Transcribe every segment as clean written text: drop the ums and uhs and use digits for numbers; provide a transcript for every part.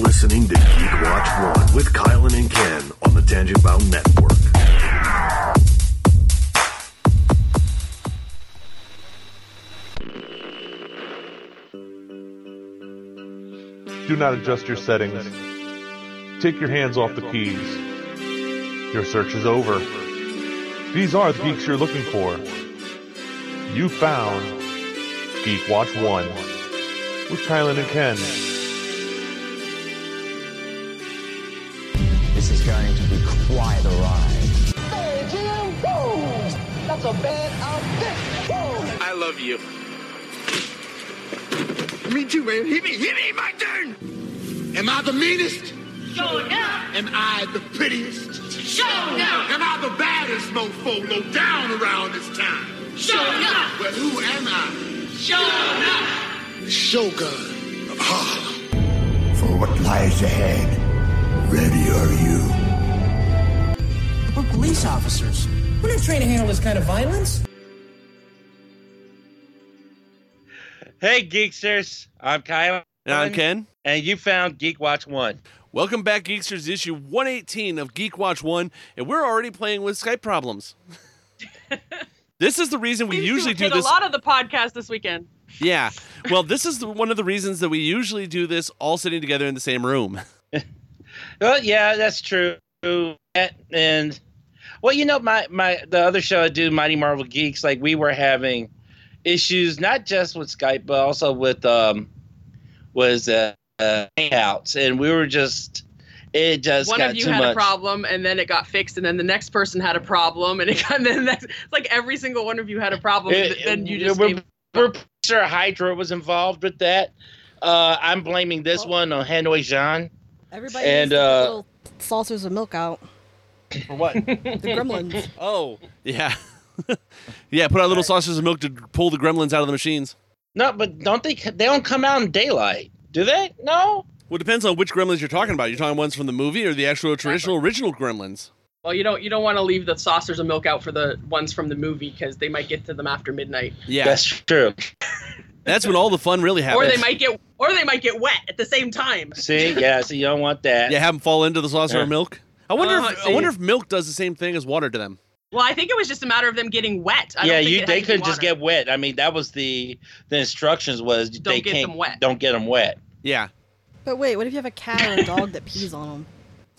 listening to Geek Watch 1 with Kylan and Ken on the Tangent Bound Network. Do not adjust your settings. Take your hands off the keys. Your search is over. These are the geeks you're looking for. You found Geek Watch 1 with Kylan and Ken. This is going to be quite a ride. Hey, Jim, whoa! That's a bad outfit. Whoa! I love you. Me too, man. Hit me, my turn. Am I the meanest? Sure enough. Am I the prettiest? Sure enough. Am I the baddest mofo low down around this town? Sure enough. Well, who am I? Sure enough. Shogun of Harlem. For what lies ahead, ready are you? We're police officers. We're not trained to handle this kind of violence. Hey, Geeksters. I'm Kyle. And I'm Ken. And you found Geek Watch 1. Welcome back, Geeksters, issue 118 of Geek Watch 1, and we're already playing with Skype problems. This is the reason we usually do this. A lot of the podcast this weekend. Yeah. Well, this is one of the reasons that we usually do this all sitting together in the same room. Well, yeah, that's true. And, well, you know, the other show I do, Mighty Marvel Geeks, like we were having issues, not just with Skype, but also with Hangouts, and we were just it just one got of you too had much. a problem, and then it got fixed, and then the next person had a problem, and then it's like every single one of you had a problem, and then you just we're pretty sure Hydra was involved with that. I'm blaming this one on Hanoi Jean. Everybody needs to put little saucers of milk out. For what? The gremlins. Oh, yeah. Yeah, put out little saucers of milk to pull the gremlins out of the machines. No, but they don't come out in daylight, do they? No? Well, it depends on which gremlins you're talking about. You're talking ones from the movie or the actual traditional original gremlins? Well, you don't want to leave the saucers of milk out for the ones from the movie because they might get to them after midnight. Yeah. That's true. That's when all the fun really happens. Or they might get wet at the same time. See, yeah, so you don't want that. Yeah, have them fall into the saucer of milk. I wonder if milk does the same thing as water to them. Well, I think it was just a matter of them getting wet. They couldn't just get wet. I mean, that was the instructions was don't get them wet. Don't get them wet. Yeah. But wait, what if you have a cat or a dog that pees on them?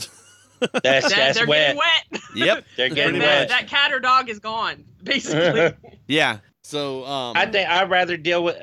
That's they're wet. Getting wet. Yep. They're getting wet. That cat or dog is gone, basically. Yeah. So I think I'd rather deal with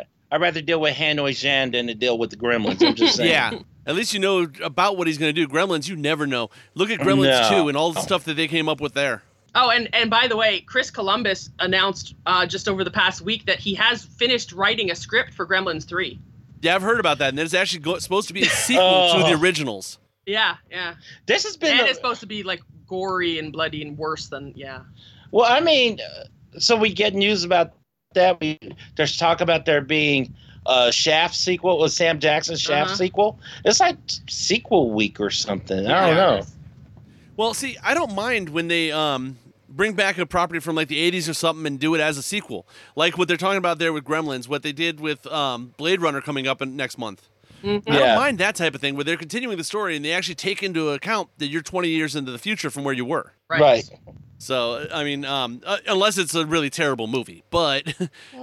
Hanoi Jean than to deal with the gremlins. I'm just saying. Yeah. At least you know about what he's going to do. Gremlins, you never know. Look at Gremlins 2 and all the stuff that they came up with there. Oh, and by the way, Chris Columbus announced just over the past week that he has finished writing a script for Gremlins 3. Yeah, I've heard about that, and there's actually supposed to be a sequel to the originals. Yeah. This has been... And it's supposed to be, like, gory and bloody and worse than, yeah. Well, I mean, so we get news about that. There's talk about there being a Shaft sequel, with Sam Jackson's Shaft sequel. It's like sequel week or something. I don't know. Well, see, I don't mind when they bring back a property from like the 80s or something and do it as a sequel. Like what they're talking about there with Gremlins, what they did with Blade Runner coming up next month. Mm-hmm. I don't mind that type of thing where they're continuing the story and they actually take into account that you're 20 years into the future from where you were. Right. So, I mean, unless it's a really terrible movie. But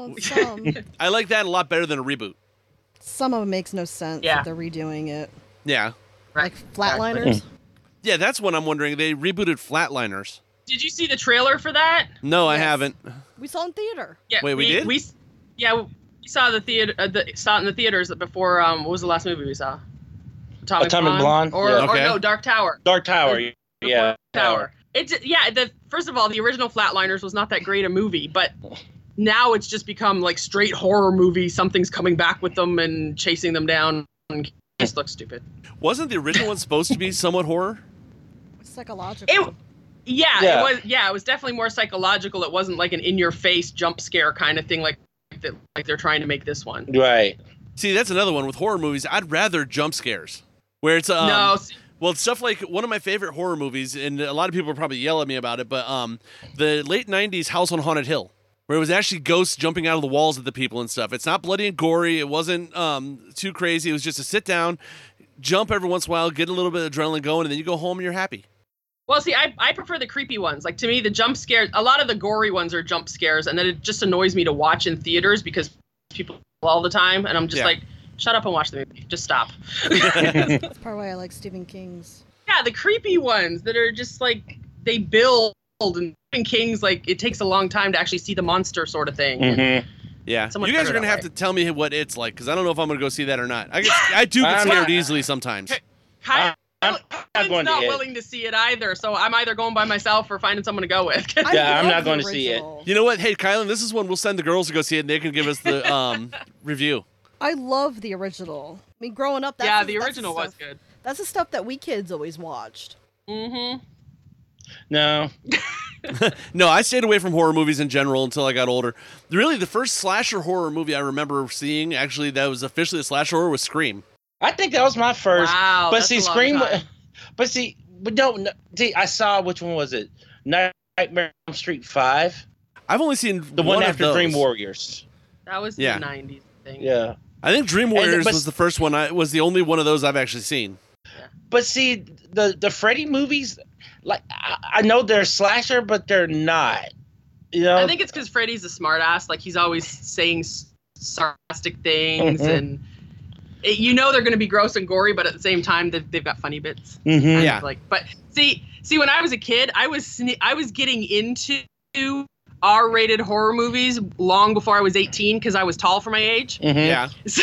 I like that a lot better than a reboot. Some of it makes no sense that they're redoing it. Yeah. Like Flatliners? Yeah, that's what I'm wondering. They rebooted Flatliners. Did you see the trailer for that? No, I haven't. We saw it in theater. Yeah, Wait, we did? We saw the theater. Saw it in the theaters before. What was the last movie we saw? Atomic Blonde. Or no, Dark Tower. Dark Tower. Yeah. Tower. First of all, the original Flatliners was not that great a movie, but now it's just become like straight horror movie. Something's coming back with them and chasing them down. It just looks stupid. Wasn't the original one supposed to be somewhat horror? Psychological. It was. Yeah, it was definitely more psychological. It wasn't like an in-your-face jump scare kind of thing like they're trying to make this one. Right. See, that's another one with horror movies. I'd rather jump scares, where it's no. Well, it's stuff like one of my favorite horror movies, and a lot of people will probably yell at me about it, but the late 90s House on Haunted Hill, where it was actually ghosts jumping out of the walls at the people and stuff. It's not bloody and gory. It wasn't too crazy. It was just a sit down, jump every once in a while, get a little bit of adrenaline going, and then you go home and you're happy. Well, see, I prefer the creepy ones. Like, to me, the jump scares, a lot of the gory ones are jump scares, and then it just annoys me to watch in theaters because people all the time, and I'm just like, shut up and watch the movie. Just stop. That's part why I like Stephen King's. Yeah, the creepy ones that are just like, they build, and Stephen King's, like, it takes a long time to actually see the monster sort of thing. Mm-hmm. Yeah, you guys are going to have to tell me what it's like, because I don't know if I'm going to go see that or not. I do get scared easily sometimes. I'm not willing to see it either, so I'm either going by myself or finding someone to go with. Yeah, I'm not going to see it. You know what? Hey, Kylan, this is one we'll send the girls to go see it, and they can give us the review. I love the original. I mean, growing up, the original was good. That's the stuff that we kids always watched. Mm-hmm. No. No, I stayed away from horror movies in general until I got older. Really, the first slasher horror movie I remember seeing, actually, that was officially a slasher horror, was Scream. I think that was my first. Wow, but see, Scream. But see, we don't. See, I saw which one was it? Nightmare on Street 5. I've only seen the one after of those. Dream Warriors. That was the 90s thing. Yeah, I think Dream Warriors was the first one. Was the only one of those I've actually seen. But see, the Freddy movies, like I know they're slasher, but they're not. You know, I think it's because Freddy's a smartass. Like, he's always saying sarcastic things and. You know they're going to be gross and gory, but at the same time they've got funny bits. Mm-hmm. Yeah. Like, but see, when I was a kid, I was getting into R-rated horror movies long before I was 18 because I was tall for my age. Mm-hmm. Yeah. So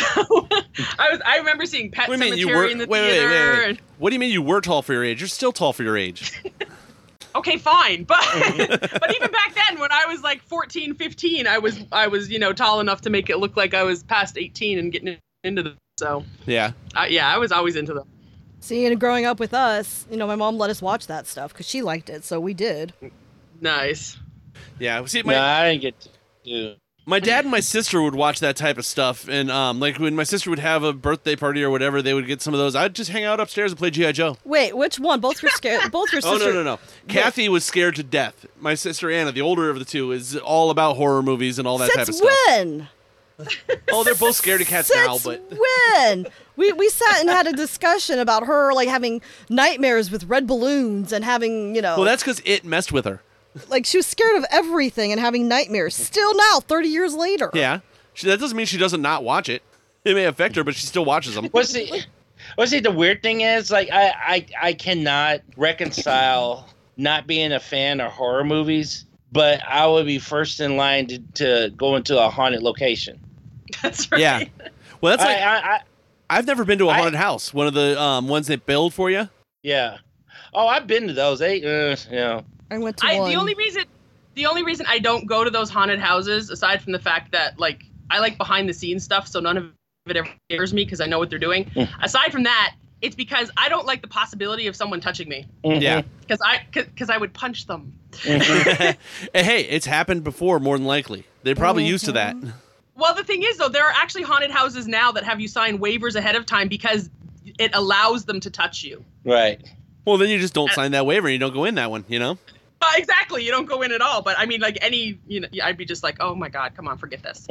I remember seeing Pet Sematary in the theater. Wait. What do you mean you were tall for your age? You're still tall for your age. Okay, fine, but even back then, when I was like 14, 15, I was tall enough to make it look like I was past 18 and getting into them. So yeah, I was always into them. See, and growing up with us, my mom let us watch that stuff because she liked it, so we did. Nice. Yeah, see, I didn't get to do. My dad and my sister would watch that type of stuff, and like when my sister would have a birthday party or whatever, they would get some of those. I'd just hang out upstairs and play G.I. Joe. Wait, which one? Both your scared. Both your sisters. Oh no! Kathy was scared to death. My sister Anna, the older of the two, is all about horror movies and all that type of stuff. When? Oh, they're both scaredy cats now, but when we sat and had a discussion about her like having nightmares with red balloons and having Well, that's because it messed with her. Like she was scared of everything and having nightmares. Still now, 30 years later. Yeah, that doesn't mean she doesn't not watch it. It may affect her, but she still watches them. Well, see, the weird thing is, like, I cannot reconcile not being a fan of horror movies, but I would be first in line to go into a haunted location. That's right. Yeah. Well, that's like I've never been to a haunted house. One of the ones they build for you. Yeah. Oh, I've been to those. I went to one. The only reason I don't go to those haunted houses, aside from the fact that like I like behind the scenes stuff, so none of it ever scares me because I know what they're doing. Aside from that, it's because I don't like the possibility of someone touching me. Yeah. Because I would punch them. Hey, it's happened before, more than likely. They're probably used to that. Well, the thing is, though, there are actually haunted houses now that have you sign waivers ahead of time because it allows them to touch you. Right. Well, then you just don't sign that waiver and you don't go in that one, Exactly. You don't go in at all. But I mean, like I'd be just like, oh my God, come on, forget this.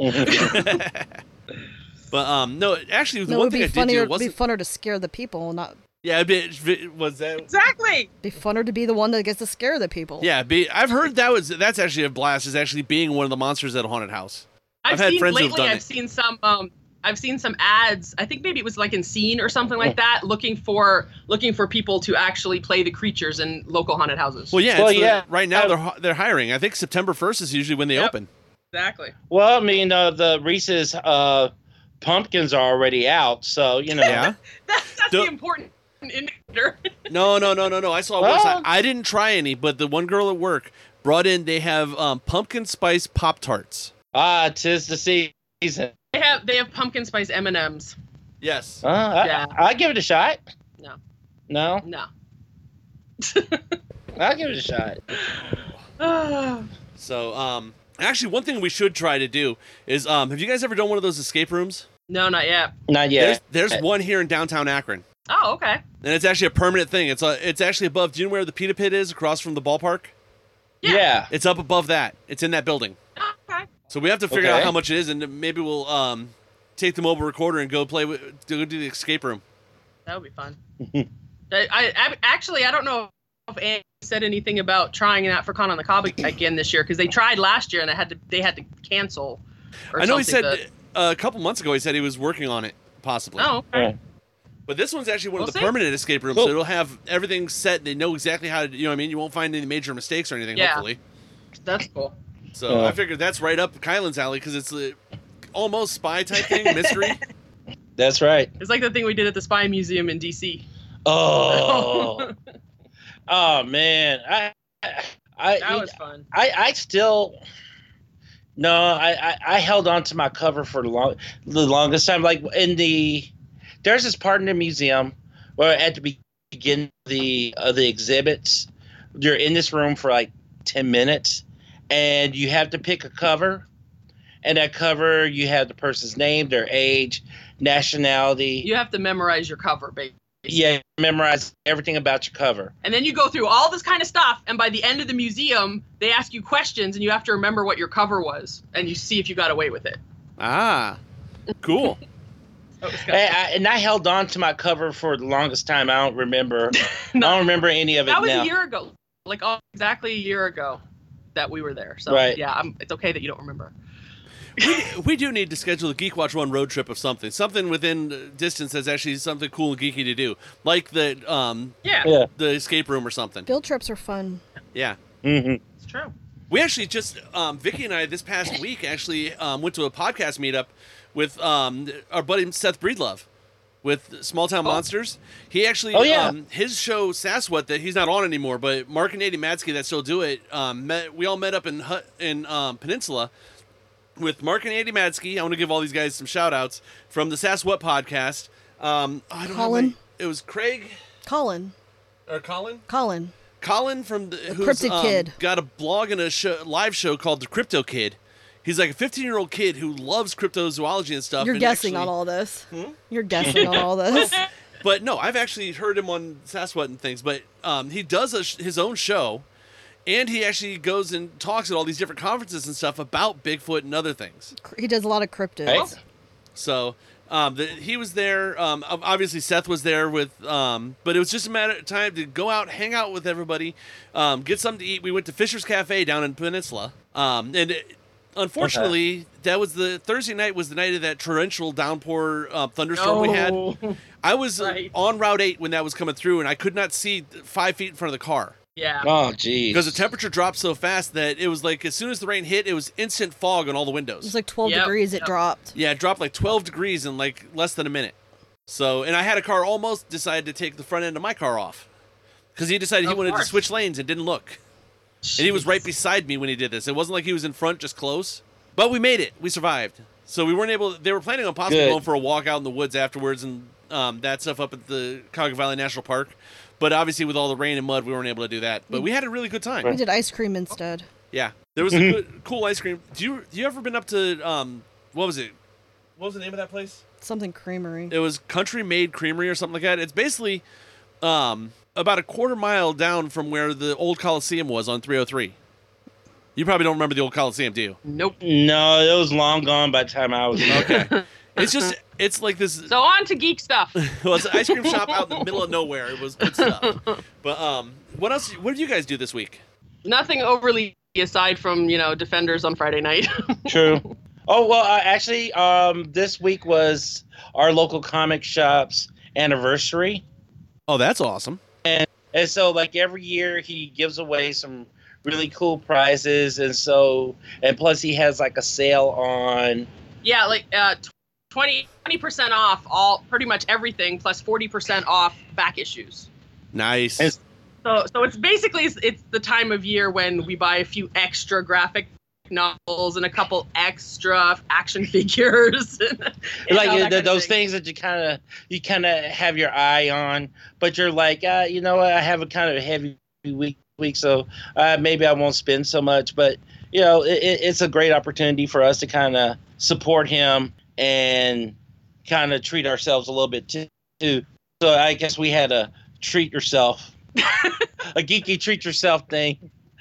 But no, actually, the it one would thing be I did do It'd wasn't. be funner to scare the people, not. Yeah, was that exactly? Be funner to be the one that gets to scare the people. Yeah, I've heard that's actually a blast. Is actually being one of the monsters at a haunted house. I've seen some ads. I think maybe it was like in Scene or something like that, looking for people to actually play the creatures in local haunted houses. Well, yeah, right now they're hiring. I think September 1st is usually when they open. Exactly. Well, I mean, the Reese's pumpkins are already out, so Yeah. that's the important indicator. No. I saw a website. I didn't try any, but the one girl at work brought in. They have pumpkin spice Pop-Tarts. Ah, 'tis the season. They have pumpkin spice M&Ms. Yes. I'll give it a shot. No. I'll give it a shot. So, actually, one thing we should try to do is, have you guys ever done one of those escape rooms? No, not yet. Not yet. There's one here in downtown Akron. Oh, okay. And it's actually a permanent thing. It's actually above. Do you know where the Pita Pit is across from the ballpark? Yeah. It's up above that. It's in that building. Okay. So we have to figure out how much it is, and maybe we'll take the mobile recorder and go do the escape room. That would be fun. I don't know if Andy said anything about trying that for Con on the Cob again this year, because they tried last year and they had to cancel. Or I know he something said a couple months ago he said he was working on it, possibly. Oh, okay. But this one's actually one of the see. permanent escape rooms, Cool. so it'll have everything set. They know exactly how to, you know what I mean? You won't find any major mistakes or anything, Yeah. hopefully. That's cool. So I figured that's right up Kylan's alley because it's almost spy type thing, mystery. That's right. It's like the thing we did at the Spy Museum in D.C. Oh, oh man, That was fun. I still no, I held on to my cover for the longest time. Like there's this part in the museum where at the beginning of the exhibits, you're in this room for like 10 minutes, and you have to pick a cover, and that cover you have the person's name, their age, nationality. You have to memorize your cover, baby. Yeah, memorize everything about your cover. And then you go through all this kind of stuff, and by the end of the museum, they ask you questions, and you have to remember what your cover was, and you see if you got away with it. Ah, cool. And I held on to my cover for the longest time. I don't remember. I don't remember any of it That was now. a year ago, like exactly a year ago that we were there. So Right. yeah, it's okay that you don't remember. We do need to schedule a Geek Watch 1 road trip of something within distance that's actually something cool and geeky to do, like the the escape room or something. Field trips are fun. Yeah. Mm-hmm. It's true. We actually just Vicky and I this past week actually went to a podcast meetup with our buddy Seth Breedlove with Small Town Monsters. He actually his show Sasquatch that he's not on anymore, but Mark and Nady Madsky that still do it. We all met up in Peninsula with Mark and Andy Madsky. I want to give all these guys some shout outs from the Sasquatch podcast. I don't know. It was Craig. Colin. Or Colin? Colin from the who's Cryptid Kid. Got a blog and a live show called The Crypto Kid. He's like a 15-year-old kid who loves cryptozoology and stuff. You're and guessing actually, on all this. You're guessing on all this. But no, I've actually heard him on Sasquatch and things. But he does his own show, and he actually goes and talks at all these different conferences and stuff about Bigfoot and other things. He does a lot of cryptids. So he was there. Obviously, Seth was there with. But it was just a matter of time to go out, hang out with everybody, get something to eat. We went to Fisher's Cafe down in Peninsula, unfortunately, that was the Thursday night was the night of that torrential downpour thunderstorm we had. I was on Route 8 when that was coming through, and I could not see 5 feet in front of the car. Yeah. Oh, geez. Because the temperature dropped so fast that it was like as soon as the rain hit, it was instant fog on all the windows. It was like 12 degrees it dropped. Yeah, it dropped like 12 degrees in like less than a minute. So, and I had a car almost decided to take the front end of my car off because he decided he wanted to switch lanes and didn't look. And he was right beside me when he did this. It wasn't like he was in front, just close. But we made it. We survived. So we weren't able. They were planning on possibly going for a walk out in the woods afterwards and that stuff up at the Cuyahoga Valley National Park. But obviously, with all the rain and mud, we weren't able to do that. But we had a really good time. We did ice cream instead. Yeah, there was a cool ice cream. Do you ever been up to what was it? What was the name of that place? Something creamery. It was Country Made Creamery or something like that. It's basically about a quarter mile down from where the old Coliseum was on 303. You probably don't remember the old Coliseum, do you? Nope. No, it was long gone by the time I was okay. It's like this. So on to geek stuff. Well, it's an ice cream shop out in the middle of nowhere. It was good stuff. But what else? What did you guys do this week? Nothing overly aside from Defenders on Friday night. True. Oh well, actually, this week was our local comic shop's anniversary. Oh, that's awesome. And so, like every year, he gives away some really cool prizes, and plus he has like a sale on. Yeah, like 20% off pretty much everything, plus 40% off back issues. Nice. And so it's basically it's the time of year when we buy a few extra graphic novels and a couple extra action figures. Like those things that you kind of have your eye on, but you're like, you know what, I have a kind of heavy week, so maybe I won't spend so much. But it's a great opportunity for us to kind of support him and kind of treat ourselves a little bit too. So I guess we had a treat yourself, a geeky treat yourself thing.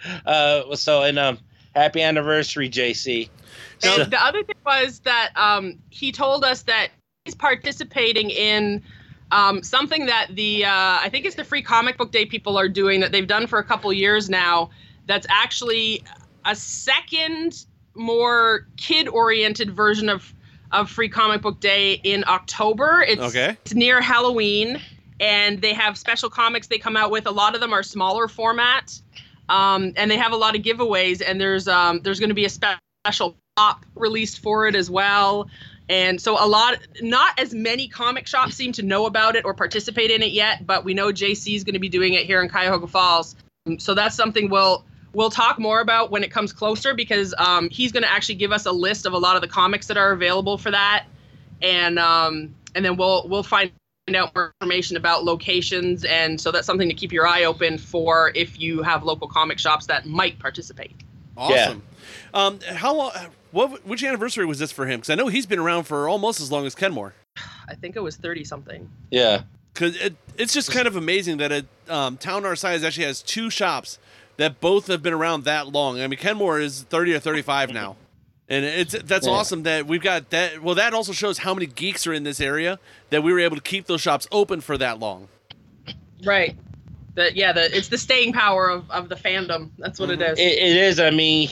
Happy anniversary, JC. And the other thing was that he told us that he's participating in Something that I think it's the Free Comic Book Day people are doing that they've done for a couple years now. That's actually a second, more kid-oriented version of Free Comic Book Day in October. It's near Halloween, and they have special comics they come out with. A lot of them are smaller format, and they have a lot of giveaways. And there's going to be a special pop released for it as well. And so not as many comic shops seem to know about it or participate in it yet, but we know JC is going to be doing it here in Cuyahoga Falls. So that's something we'll talk more about when it comes closer, because he's going to actually give us a list of a lot of the comics that are available for that, and then we'll find out more information about locations, and so that's something to keep your eye open for if you have local comic shops that might participate. Awesome. Yeah. How long? Which anniversary was this for him? Because I know he's been around for almost as long as Kenmore. I think it was 30-something. Yeah. Because it's just kind of amazing that a town our size actually has two shops that both have been around that long. I mean, Kenmore is 30 or 35 now. And that's awesome that we've got that. Well, that also shows how many geeks are in this area that we were able to keep those shops open for that long. Right. It's the staying power of the fandom. That's what it is. It is. I mean,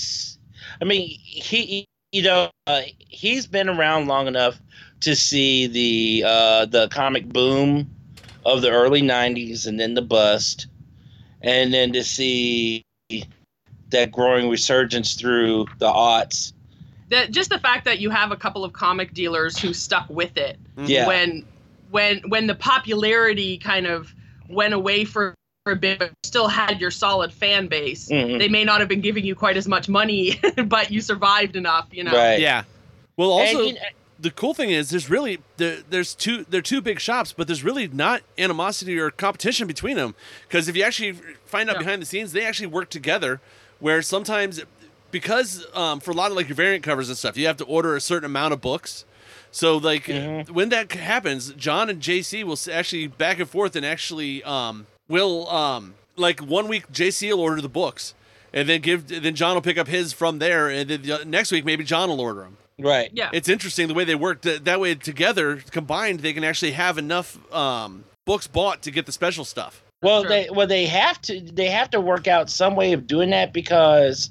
he's been around long enough to see the comic boom of the early 90s and then the bust, and then to see that growing resurgence through the aughts. Just the fact that you have a couple of comic dealers who stuck with it. Yeah. When the popularity kind of went away for a bit, but still had your solid fan base. Mm-hmm. They may not have been giving you quite as much money, but you survived enough, you know. Right. Yeah. Well, also the cool thing is there's two big shops, but there's really not animosity or competition between them, because if you actually find out behind the scenes, they actually work together. Where sometimes, because for a lot of like your variant covers and stuff, you have to order a certain amount of books. So like when that happens, John and JC will actually back and forth and actually like 1 week JC will order the books, and then John will pick up his from there, and then the next week maybe John will order them. Right. Yeah. It's interesting the way they work. That way together, combined, they can actually have enough books bought to get the special stuff. Well, they have to work out some way of doing that, because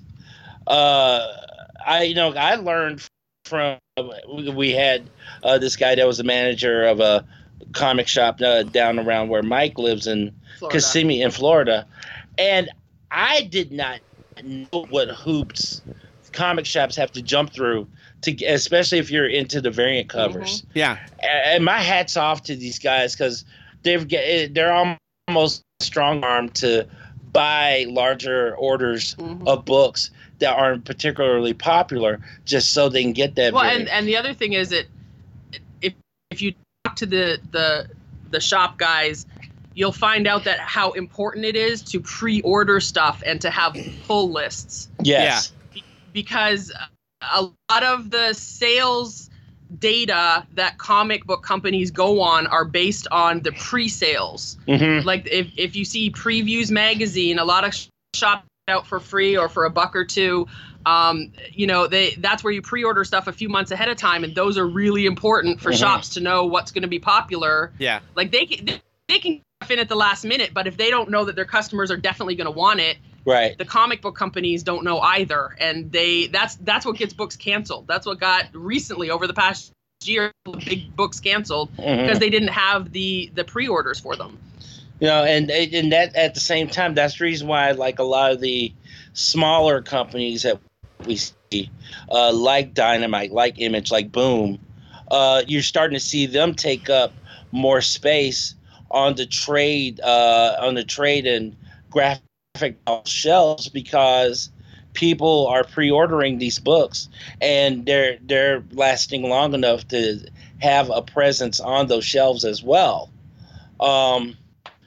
I learned from we had this guy that was the manager of a comic shop down around where Mike lives in Kissimmee in Florida, and I did not know what hoops comic shops have to jump through especially if you're into the variant covers. Mm-hmm. Yeah, and my hat's off to these guys, because they're almost strong-armed to buy larger orders of books that aren't particularly popular, just so they can get that. Well, and the other thing is that if you talk to the shop guys, you'll find out that how important it is to pre-order stuff and to have pull lists. Yes. Yeah. Because a lot of the sales data that comic book companies go on are based on the pre-sales. Mm-hmm. Like if you see Previews magazine, a lot of shops out for free or for $1 or $2. That's where you pre-order stuff a few months ahead of time, and those are really important for shops to know what's going to be popular. Yeah, like they can in at the last minute, but if they don't know that their customers are definitely going to want it, right, the comic book companies don't know either, and that's what gets books canceled. That's what got recently over the past year big books canceled, because they didn't have the pre-orders for them. And that at the same time, that's the reason why like a lot of the smaller companies that we see, like Dynamite, like Image, like Boom, you're starting to see them take up more space on the trade and graphic shelves, because people are pre-ordering these books and they're lasting long enough to have a presence on those shelves as well. And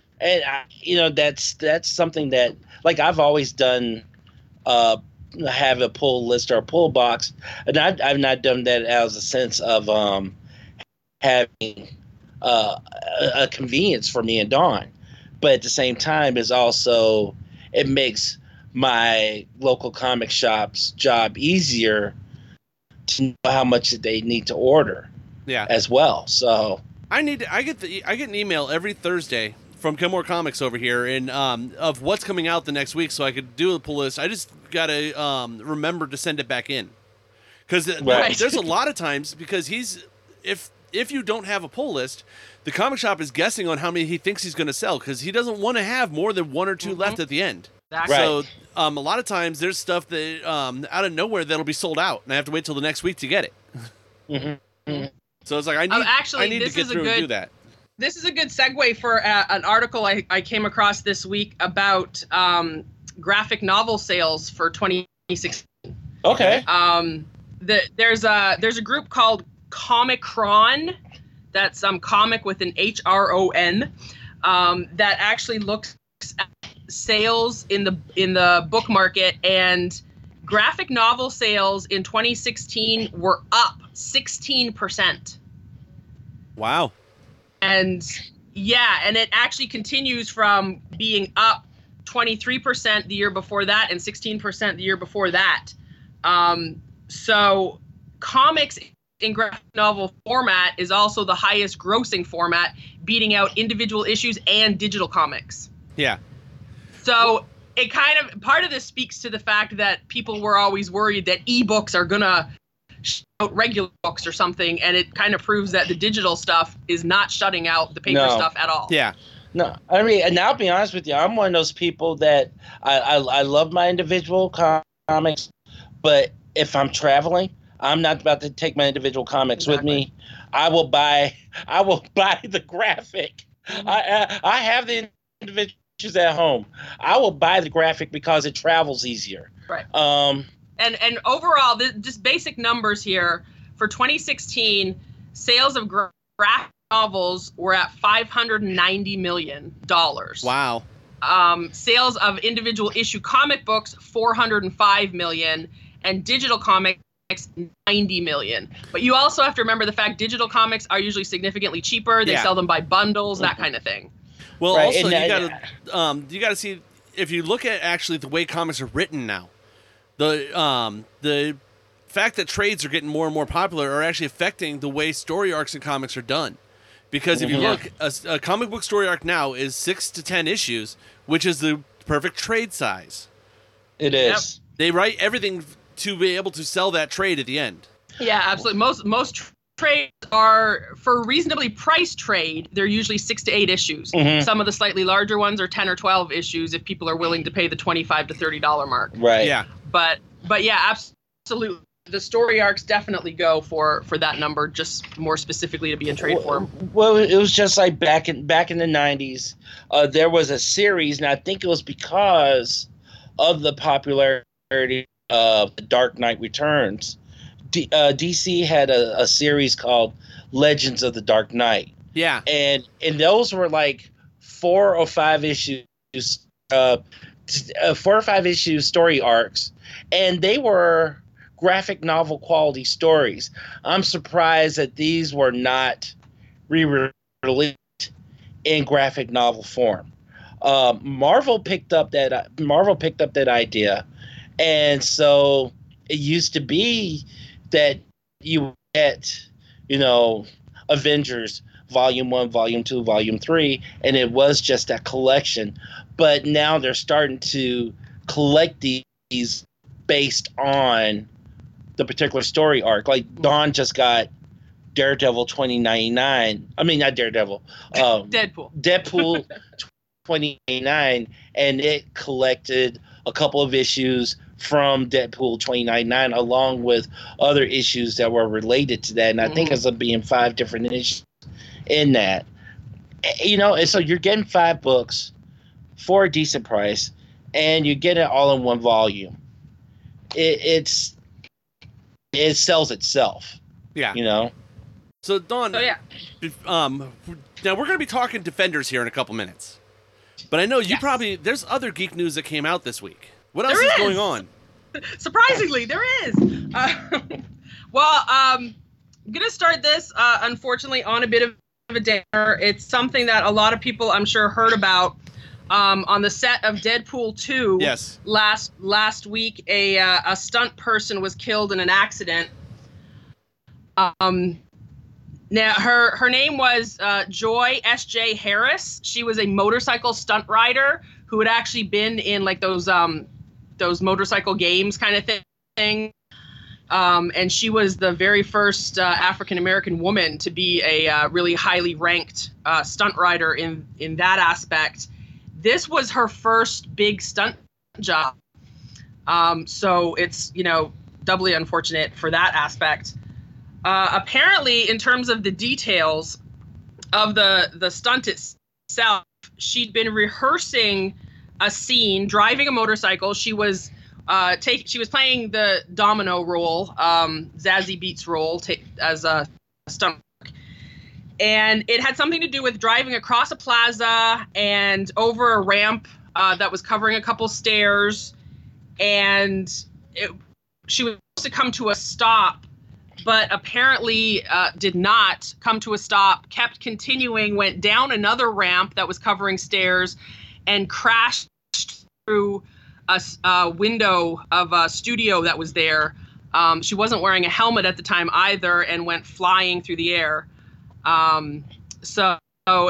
that's something that, like, I've always done, have a pull list or a pull box, and I've not done that as a sense of having a convenience for me and Dawn, but at the same time is also, it makes my local comic shop's job easier to know how much they need to order. Yeah, as well. So I get an email every Thursday from Kenmore Comics over here, and of what's coming out the next week, so I could do a pull list. I just gotta remember to send it back in, because there's a lot of times because if you don't have a pull list, the comic shop is guessing on how many he thinks he's going to sell, because he doesn't want to have more than one or two left at the end. Exactly. So a lot of times there's stuff that out of nowhere that'll be sold out, and I have to wait till the next week to get it. Mm-hmm. So it's like I need to get through and do that. This is a good segue for an article I came across this week about graphic novel sales for 2016. Okay. There's a group called Comicron. That's comic with an HRON. That actually looks at sales in the book market, and graphic novel sales in 2016 were up 16%. Wow. And it actually continues from being up 23% the year before that and 16% the year before that. So comics in graphic novel format is also the highest grossing format, beating out individual issues and digital comics. Yeah. So it part of this speaks to the fact that people were always worried that ebooks are gonna out regular books or something, and it kind of proves that the digital stuff is not shutting out the paper stuff at all. Yeah. No, I mean, and I'll be honest with you, I'm one of those people that I love my individual comics, but if I'm traveling, I'm not about to take my individual comics with me. I will buy the graphic. I have the individual issues at home. I will buy the graphic because it travels easier. Right. And overall, just basic numbers here for 2016, sales of graphic novels were at $590 million. Wow. Sales of individual issue comic books, $405 million, and digital comics, $90 million. But you also have to remember the fact digital comics are usually significantly cheaper. They sell them by bundles, that kind of thing. Well, also you gotta see, if you look at actually the way comics are written now, the fact that trades are getting more and more popular are actually affecting the way story arcs in comics are done. Because if you look, a comic book story arc now is 6 to 10 issues, which is the perfect trade size. It is. Yep. They write everything to be able to sell that trade at the end. Yeah, absolutely. Most trades are, for reasonably priced trade, they're usually 6 to 8 issues. Mm-hmm. Some of the slightly larger ones are 10 or 12 issues if people are willing to pay the $25 to $30 mark. Right. Yeah. But yeah, absolutely. The story arcs definitely go for that number, just more specifically to be in trade form. Well, it was just like back in the 90s, there was a series, and I think it was because of the popularity of The Dark Knight Returns. DC had a series called Legends of the Dark Knight. Yeah. And those were like 4 or 5 issues, 4 or 5 issue story arcs, and they were graphic novel quality stories. I'm surprised that these were not re-released in graphic novel form. Marvel picked up that idea, and so it used to be that you get, Avengers Volume 1, Volume 2, Volume 3, and it was just that collection. But now they're starting to collect these based on the particular story arc. Like Dawn just got Daredevil 2099. I mean, not Daredevil. Deadpool 2099, and it collected a couple of issues from Deadpool 2099 along with other issues that were related to that. And I think it's up being 5 different issues in that. And so you're getting 5 books for a decent price, and you get it all in one volume. It sells itself. Yeah. So Dawn, now we're going to be talking Defenders here in a couple minutes. But I know there's other geek news that came out this week. What else is going on? Surprisingly, there is. I'm going to start this, unfortunately, on a bit of a downer. It's something that a lot of people, I'm sure, heard about on the set of Deadpool 2. Yes. Last week, a stunt person was killed in an accident. Now, her name was Joy S.J. Harris. She was a motorcycle stunt rider who had actually been in like those motorcycle games kind of thing. And she was the very first African-American woman to be a really highly ranked stunt rider in that aspect. This was her first big stunt job. So it's, doubly unfortunate for that aspect. Apparently, in terms of the details of the stunt itself, she'd been rehearsing a scene, driving a motorcycle. She was playing the Domino role, Zazie Beetz role as a stunt. And it had something to do with driving across a plaza and over a ramp that was covering a couple stairs. And she was supposed to come to a stop, but apparently did not come to a stop, kept continuing, went down another ramp that was covering stairs, and crashed through a window of a studio that was there. She wasn't wearing a helmet at the time either and went flying through the air. So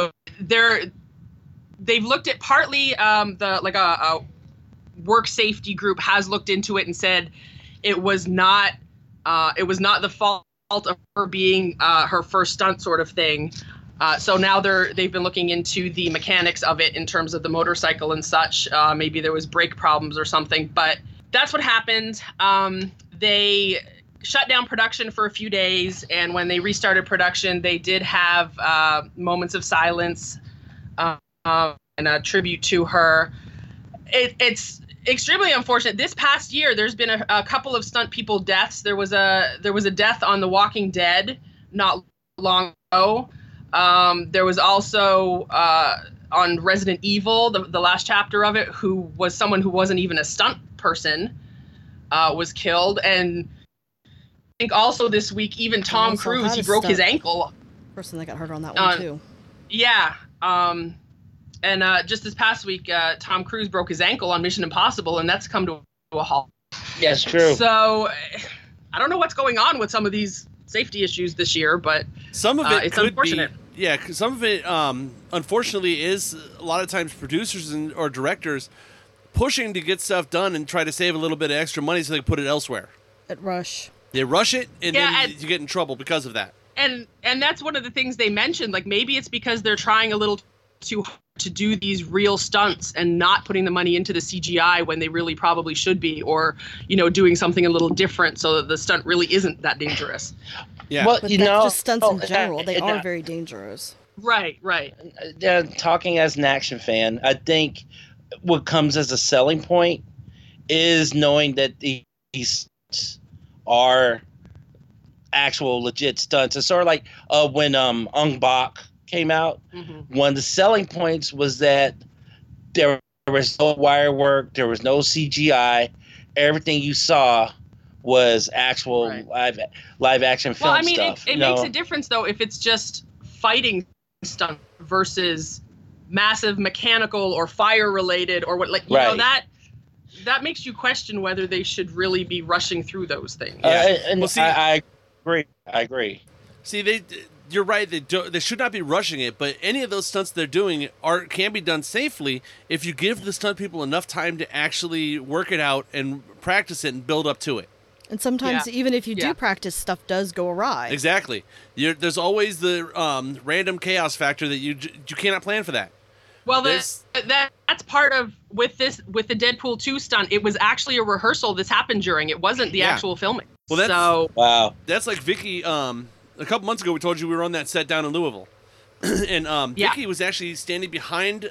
they've looked at partly a work safety group has looked into it and said it was not the fault of her being her first stunt sort of thing. So now they've been looking into the mechanics of it in terms of the motorcycle and such. Maybe there was brake problems or something, but that's what happened. They shut down production for a few days, and when they restarted production, they did have moments of silence and a tribute to her. It's extremely unfortunate. This past year, there's been a couple of stunt people deaths. There was a death on The Walking Dead not long ago. There was also on Resident Evil, the last chapter of it, who was someone who wasn't even a stunt person, was killed. And I think also this week, even Tom Cruise, he broke his ankle. Person that got hurt on that one too. Yeah. And just this past week, Tom Cruise broke his ankle on Mission Impossible, and that's come to a halt. Yeah, it's true. So I don't know what's going on with some of these safety issues this year, but some of it it's could unfortunate. Be, yeah, some of it, unfortunately, is a lot of times producers or directors pushing to get stuff done and try to save a little bit of extra money so they can put it elsewhere. At rush. They rush it, and then you get in trouble because of that. And that's one of the things they mentioned. Like, maybe it's because they're trying a little too hard to do these real stunts and not putting the money into the CGI when they really probably should be, or, doing something a little different so that the stunt really isn't that dangerous. Yeah. Well, But just stunts in general, they are very dangerous. Right. Talking as an action fan, I think what comes as a selling point is knowing that these are actual legit stunts. It's sort of like when Ong Bak came out. Mm-hmm. One of the selling points was that there was no wire work, there was no CGI. Everything you saw was actual live action film stuff. Well, I mean, it makes a difference though if it's just fighting stuff versus massive mechanical or fire related or what, like, you know, that makes you question whether they should really be rushing through those things. I agree. See, you're right. They should not be rushing it, but any of those stunts they're doing can be done safely if you give the stunt people enough time to actually work it out and practice it and build up to it. And sometimes, even if you do practice, stuff does go awry. Exactly. There's always the random chaos factor that you cannot plan for that. Well, that's part of with the Deadpool 2 stunt. It was actually a rehearsal this happened during. It wasn't the actual filming. Well, wow. That's like Vicky. A couple months ago, we told you we were on that set down in Louisville, and Vicky was actually standing behind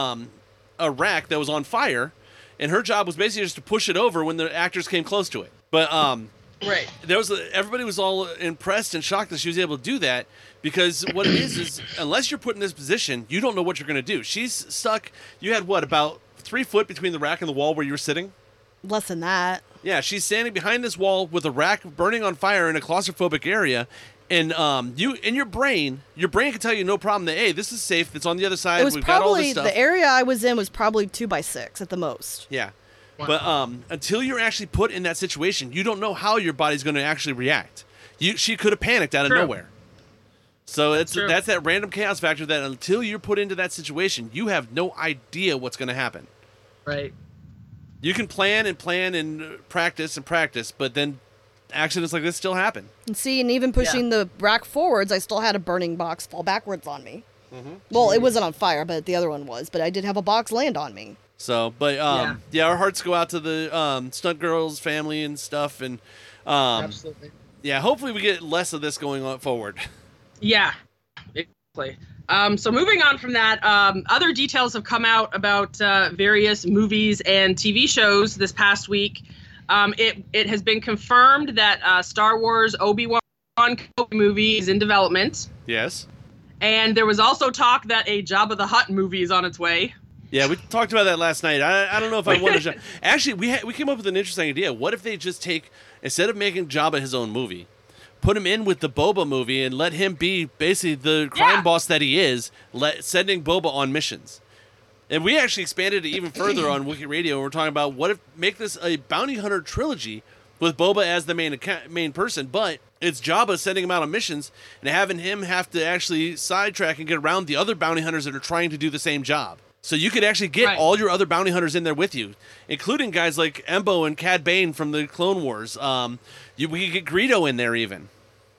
a rack that was on fire, and her job was basically just to push it over when the actors came close to it. But everybody was all impressed and shocked that she was able to do that, because what it is unless you're put in this position, you don't know what you're going to do. She's stuck. You had about 3 foot between the rack and the wall where you were sitting? Less than that. Yeah, she's standing behind this wall with a rack burning on fire in a claustrophobic area. And your brain can tell you no problem that, hey, this is safe. It's on the other side. We've got all this stuff. The area I was in was probably 2x6 at the most. Yeah. Wow. But until you're actually put in that situation, you don't know how your body's going to actually react. She could have panicked out of nowhere. So that's that random chaos factor that until you're put into that situation, you have no idea what's going to happen. Right. You can plan and practice, but then accidents like this still happen. And see, and even pushing the rack forwards, I still had a burning box fall backwards on me. Mm-hmm. Well, it wasn't on fire, but the other one was. But I did have a box land on me. So, but our hearts go out to the stunt girls family and stuff, and absolutely. Yeah, hopefully we get less of this going on forward. Yeah, exactly. So moving on from that, other details have come out about various movies and TV shows this past week. It has been confirmed that Star Wars Obi-Wan Kenobi movie is in development. Yes. And there was also talk that a Jabba the Hutt movie is on its way. Yeah, we talked about that last night. I don't know if I want to. Actually, we came up with an interesting idea. What if they just take, instead of making Jabba his own movie, put him in with the Boba movie and let him be basically the crime boss that he is, sending Boba on missions. And we actually expanded it even further on Wiki Radio. And we're talking about what if make this a bounty hunter trilogy with Boba as the main person, but it's Jabba sending him out on missions and having him have to actually sidetrack and get around the other bounty hunters that are trying to do the same job. So you could actually get all your other bounty hunters in there with you, including guys like Embo and Cad Bane from the Clone Wars. We could get Greedo in there even.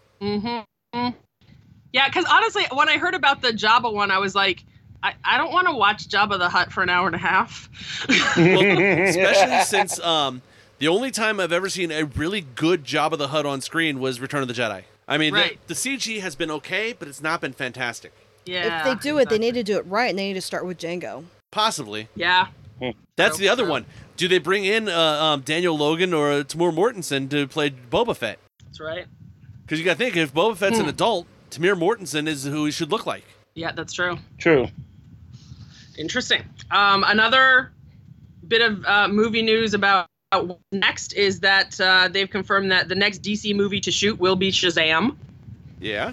Mm-hmm. Yeah, because honestly, when I heard about the Jabba one, I was like, I don't want to watch Jabba the Hutt for an hour and a half. Well, especially since the only time I've ever seen a really good Jabba the Hutt on screen was Return of the Jedi. I mean, the CG has been okay, but it's not been fantastic. Yeah. If they do it, they need to do it right, and they need to start with Django. Possibly. Yeah. That's the other one. Do they bring in Daniel Logan or Tamir Mortensen to play Boba Fett? That's right. Because you got to think, if Boba Fett's an adult, Tamir Mortensen is who he should look like. Yeah, that's true. True. Interesting. Another bit of movie news about what's next is that they've confirmed that the next DC movie to shoot will be Shazam. Yeah.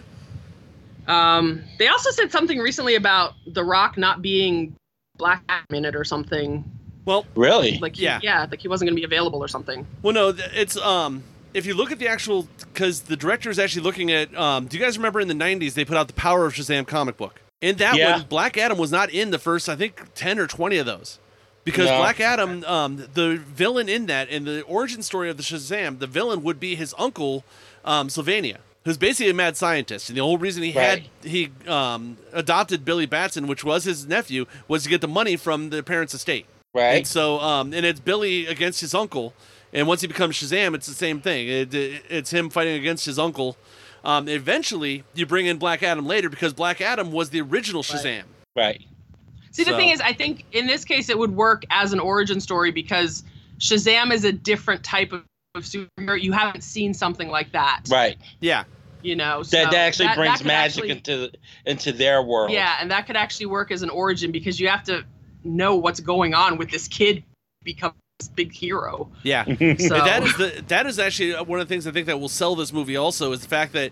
They also said something recently about The Rock not being Black Adam in it or something. Well, really? Like like he wasn't going to be available or something. Well, no, it's if you look at the actual, because the director is actually looking at, do you guys remember in the 90s they put out the Power of Shazam comic book? In that one, Black Adam was not in the first, I think, 10 or 20 of those. Because Black Adam, the villain in that, in the origin story of the Shazam, the villain would be his uncle, Sylvania, who's basically a mad scientist. And the whole reason he adopted Billy Batson, which was his nephew, was to get the money from the parents' estate. Right. And so, and it's Billy against his uncle. And once he becomes Shazam, it's the same thing. It's him fighting against his uncle. Eventually, you bring in Black Adam later because Black Adam was the original Shazam. Right. See, the thing is, I think in this case it would work as an origin story because Shazam is a different type of superhero. You haven't seen something like that. Right. Yeah. You know, so that actually brings could magic into their world. Yeah, and that could actually work as an origin because you have to know what's going on with this kid become this big hero. Yeah. So that is actually one of the things I think that will sell this movie also is the fact that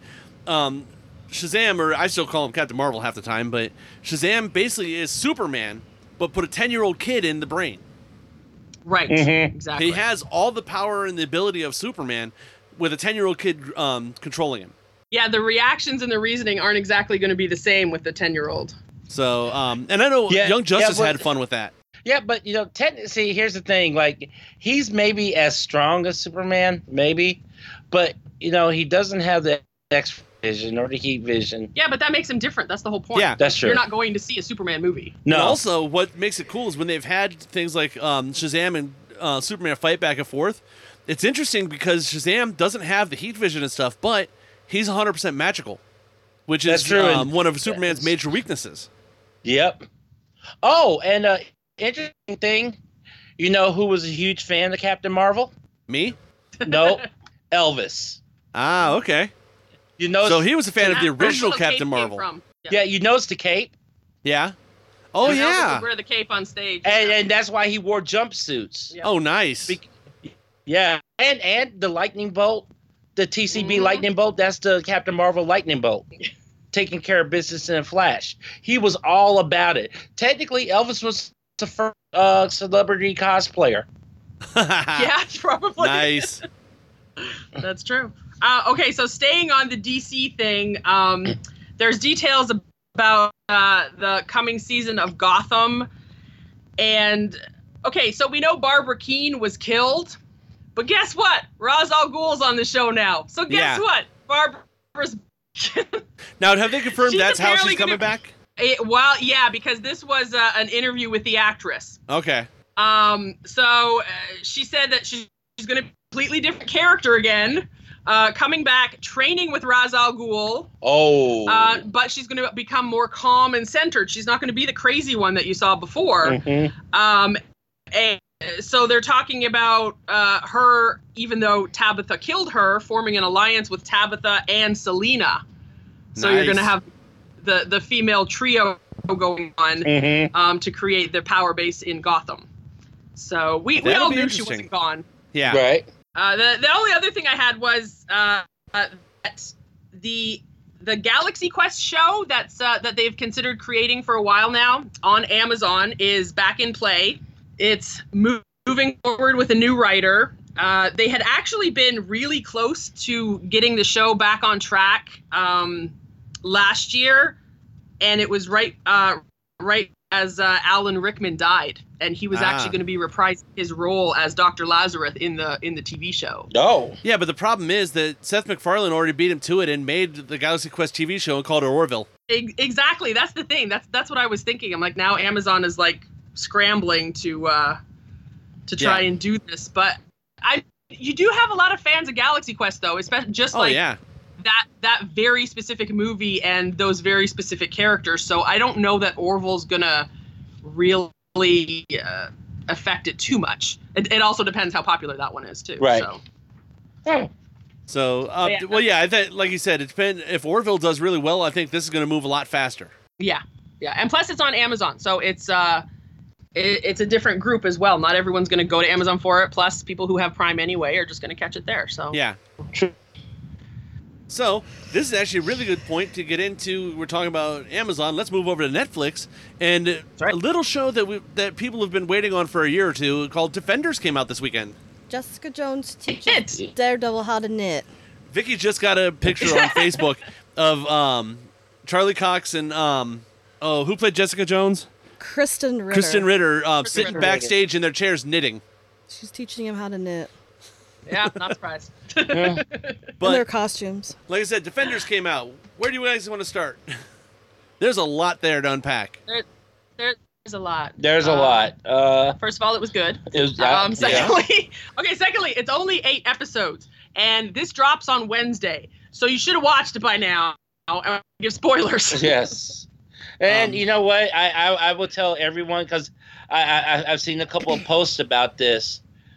Shazam, or I still call him Captain Marvel half the time, but Shazam basically is Superman, but put a 10-year-old kid in the brain. Right. Mm-hmm. Exactly. He has all the power and the ability of Superman with a 10-year-old kid controlling him. Yeah, the reactions and the reasoning aren't exactly going to be the same with the 10-year-old. So, and I know Young Justice had fun with that. Yeah, but, see, here's the thing. Like, he's maybe as strong as Superman, maybe, but, he doesn't have the X vision or the heat vision. Yeah, but that makes him different. That's the whole point. Yeah, that's true. You're not going to see a Superman movie. No. And also, what makes it cool is when they've had things like Shazam and Superman fight back and forth, it's interesting because Shazam doesn't have the heat vision and stuff, but he's 100% magical, which is one of Superman's major weaknesses. Yep. Oh, and interesting thing, who was a huge fan of Captain Marvel? Me? No, Elvis. Ah, okay. So he was a fan of the original Captain Marvel. Yeah, you noticed the cape? Yeah. Oh, and yeah. Elvis would wear the cape on stage. And that's why he wore jumpsuits. Yeah. Oh, nice. Yeah. And the lightning bolt, the TCB lightning bolt, that's the Captain Marvel lightning bolt. Taking care of business in a flash. He was all about it. Technically, Elvis was the first celebrity cosplayer. Yeah, probably. Nice. That's true. Okay, so staying on the DC thing, there's details about the coming season of Gotham. And, okay, so we know Barbara Keene was killed. But guess what? Ra's al Ghul's on the show now. So guess what? Barbara's... Now, have they confirmed that's how she's apparently coming back? Well, yeah, because this was an interview with the actress. Okay. So she said that she's going to be a completely different character again, coming back, training with Ra's al Ghul. Oh. But she's going to become more calm and centered. She's not going to be the crazy one that you saw before. Mm-hmm. And so they're talking about her, even though Tabitha killed her, forming an alliance with Tabitha and Selena. So you're going to have the female trio going on to create the power base in Gotham. So we all knew she wasn't gone. Yeah. Right. The only other thing I had was that the Galaxy Quest show that they've considered creating for a while now on Amazon is back in play. It's moving forward with a new writer. They had actually been really close to getting the show back on track last year, and it was right as Alan Rickman died, and he was actually going to be reprising his role as Dr. Lazarus in the TV show. Oh. Yeah, but the problem is that Seth MacFarlane already beat him to it and made the Galaxy Quest TV show and called it Orville. Exactly. That's the thing. That's what I was thinking. I'm like, now Amazon is like scrambling to try and do this, but you do have a lot of fans of Galaxy Quest though, especially just that very specific movie and those very specific characters. So I don't know that Orville's gonna really affect it too much. It also depends how popular that one is too. Right. So I think, like you said, it depends. If Orville does really well, I think this is going to move a lot faster. Yeah, and plus it's on Amazon, so it's a different group as well. Not everyone's going to go to Amazon for it. Plus, people who have Prime anyway are just going to catch it there. So yeah. So this is actually a really good point to get into. We're talking about Amazon. Let's move over to Netflix. And a little show that people have been waiting on for a year or two called Defenders came out this weekend. Jessica Jones teaches Daredevil how to knit. Vicky just got a picture on Facebook of Charlie Cox and who played Jessica Jones? Kristen Ritter. Kristen Ritter sitting backstage in their chairs knitting. She's teaching him how to knit. Yeah, not surprised. But in their costumes. Like I said, Defenders came out. Where do you guys want to start? There's a lot there to unpack. There's a lot. There's a lot. First of all, it was good. It was secondly, it's only 8 episodes, and this drops on Wednesday, so you should have watched it by now. And give spoilers. Yes. And you know what? I will tell everyone, because I've seen a couple of posts about this.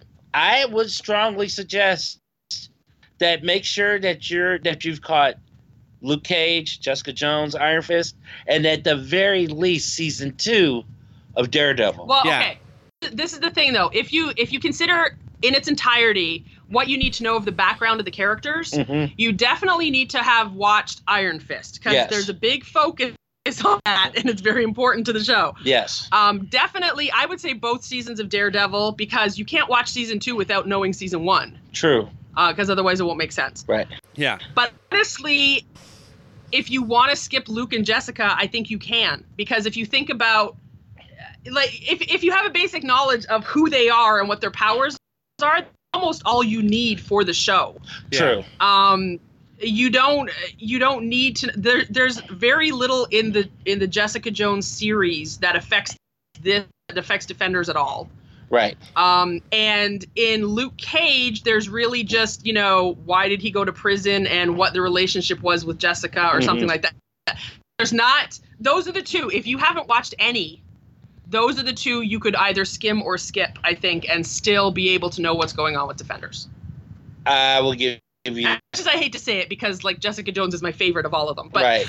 I would strongly suggest that make sure that you've caught Luke Cage, Jessica Jones, Iron Fist, and at the very least season 2 of Daredevil. Well, okay. This is the thing, though. If you consider in its entirety what you need to know of the background of the characters, you definitely need to have watched Iron Fist, because there's a big focus on that, and it's very important to the show. Yes. Definitely, I would say both seasons of Daredevil, because you can't watch season 2 without knowing season 1. True. Because otherwise it won't make sense. Right. Yeah. But honestly, if you want to skip Luke and Jessica, I think you can, because if you think about, like, if you have a basic knowledge of who they are and what their powers are, that's almost all you need for the show. True. You don't need to. There's very little in the Jessica Jones series that affects Defenders at all. Right. And in Luke Cage, there's really just, why did he go to prison and what the relationship was with Jessica or something like that. There's not. Those are the two. If you haven't watched any, those are the two you could either skim or skip, I think, and still be able to know what's going on with Defenders. I will give you. Just, I hate to say it, because like Jessica Jones is my favorite of all of them. But right.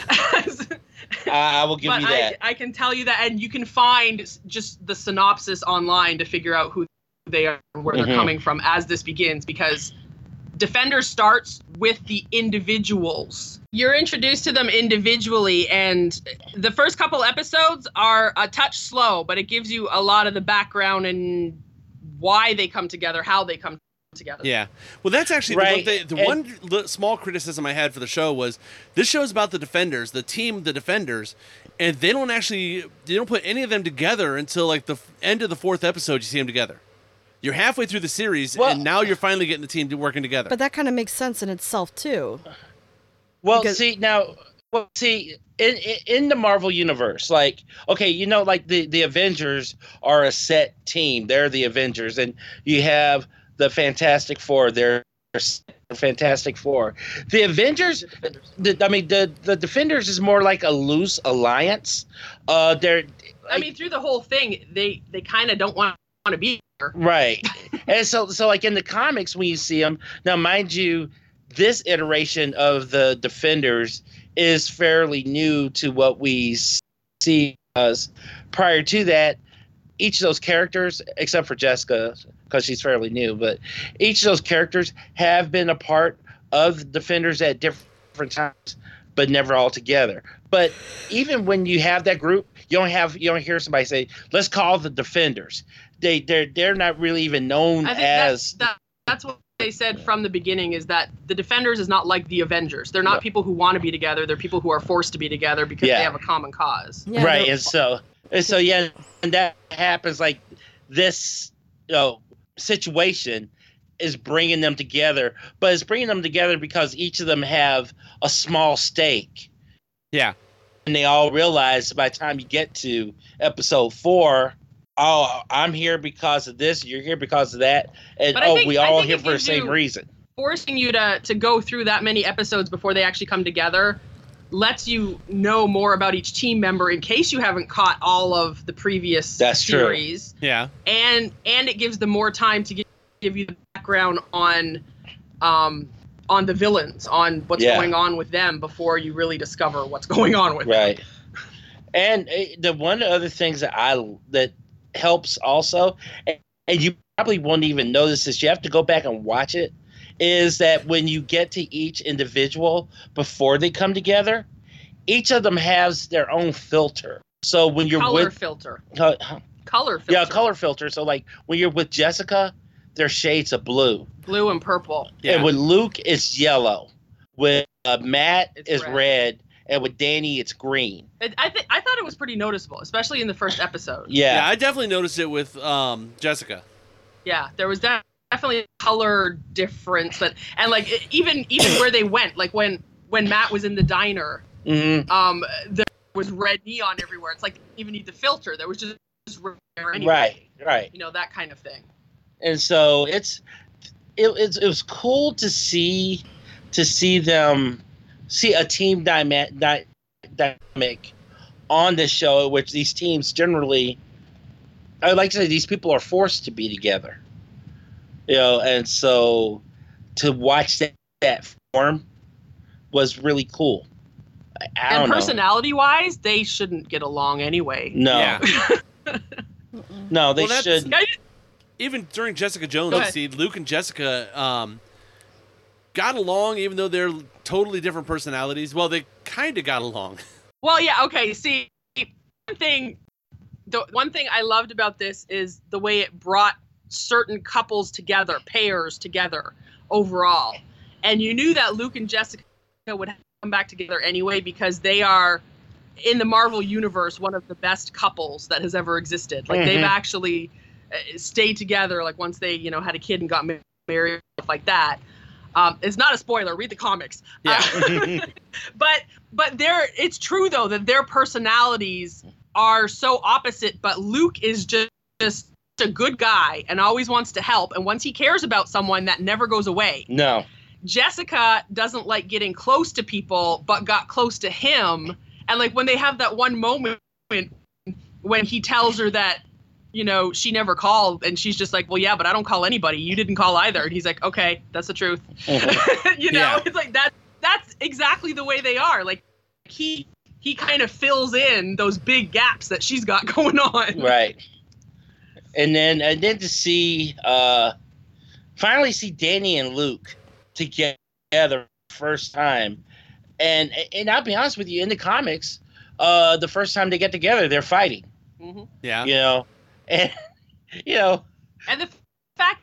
I will give you that. I can tell you that, and you can find just the synopsis online to figure out who they are and where they're coming from as this begins, because Defender starts with the individuals. You're introduced to them individually, and the first couple episodes are a touch slow, but it gives you a lot of the background and why they come together, how they come together. Yeah. Well, that's actually the one small criticism I had for the show was this show is about the Defenders, the team, the Defenders, and they don't put any of them together until like the end of the 4th episode. You see them together. You're halfway through the series, and now you're finally getting the team working together. But that kind of makes sense in itself too. Well, in the Marvel universe, like, okay, you know, like the Avengers are a set team. They're the Avengers, and you have the Fantastic Four. They're Fantastic Four. The Avengers, the Defenders is more like a loose alliance. Through the whole thing, they kind of don't want to be here. Right. And so like in the comics, when you see them, now mind you, this iteration of the Defenders is fairly new to what we see. As prior to that, each of those characters, except for Jessica, because she's fairly new, but each of those characters have been a part of the Defenders at different times, but never all together. But even when you have that group, you don't hear somebody say, "Let's call the Defenders." They're not really even known as. That's what they said from the beginning, is that the Defenders is not like the Avengers. They're not people who want to be together. They're people who are forced to be together because they have a common cause. Yeah, right. And so that happens, like this, situation is bringing them together, but it's bringing them together because each of them have a small stake. Yeah. And they all realize by the time you get to episode 4, oh, I'm here because of this, you're here because of that, and we all here for the same reason. Forcing you to go through that many episodes before they actually come together lets you know more about each team member in case you haven't caught all of the previous series. True. Yeah. And it gives them more time to give you the background on the villains, on what's going on with them before you really discover what's going on with them. Right. And the one of the other things that helps also, and you probably won't even notice this, you have to go back and watch it, is that when you get to each individual before they come together, each of them has their own filter. So when you're color filter. Yeah, color filter. So like when you're with Jessica, they're shades of blue. Blue and purple. Yeah. And with Luke, it's yellow. With Matt, it's red. And with Danny, it's green. I thought it was pretty noticeable, especially in the first episode. Yeah, I definitely noticed it with Jessica. Yeah, there was definitely a color difference, and like even where they went, like when Matt was in the diner, there was red neon everywhere. It's like they didn't even need the filter. There was just red anyway. Right. You know, that kind of thing. And so it was cool to see them. See a team dynamic on this show, which these teams generally, I would like to say, these people are forced to be together. And so to watch that form was really cool. And personality-wise, they shouldn't get along anyway. No. Yeah. No, they should. Even during Jessica Jones, see, Luke and Jessica got along, even though they're totally different personalities. Well, they kind of got along. Well, yeah, okay. See, the one thing I loved about this is the way it brought certain couples together, pairs together overall. And you knew that Luke and Jessica would come back together anyway because they are, in the Marvel universe, one of the best couples that has ever existed. Like, they've actually stayed together, like, once they, had a kid and got married, stuff like that. It's not a spoiler. Read the comics. Yeah. But it's true, though, that their personalities are so opposite. But Luke is just a good guy and always wants to help. And once he cares about someone, that never goes away. No. Jessica doesn't like getting close to people, but got close to him. And like when they have that one moment when he tells her that, she never called, and she's just like, well, yeah, but I don't call anybody. You didn't call either. And he's like, okay, that's the truth. It's like that's exactly the way they are. Like he kind of fills in those big gaps that she's got going on. Right. And then to see, finally see Danny and Luke together first time. And I'll be honest with you, in the comics, the first time they get together, they're fighting. Mm-hmm. Yeah. And and the fact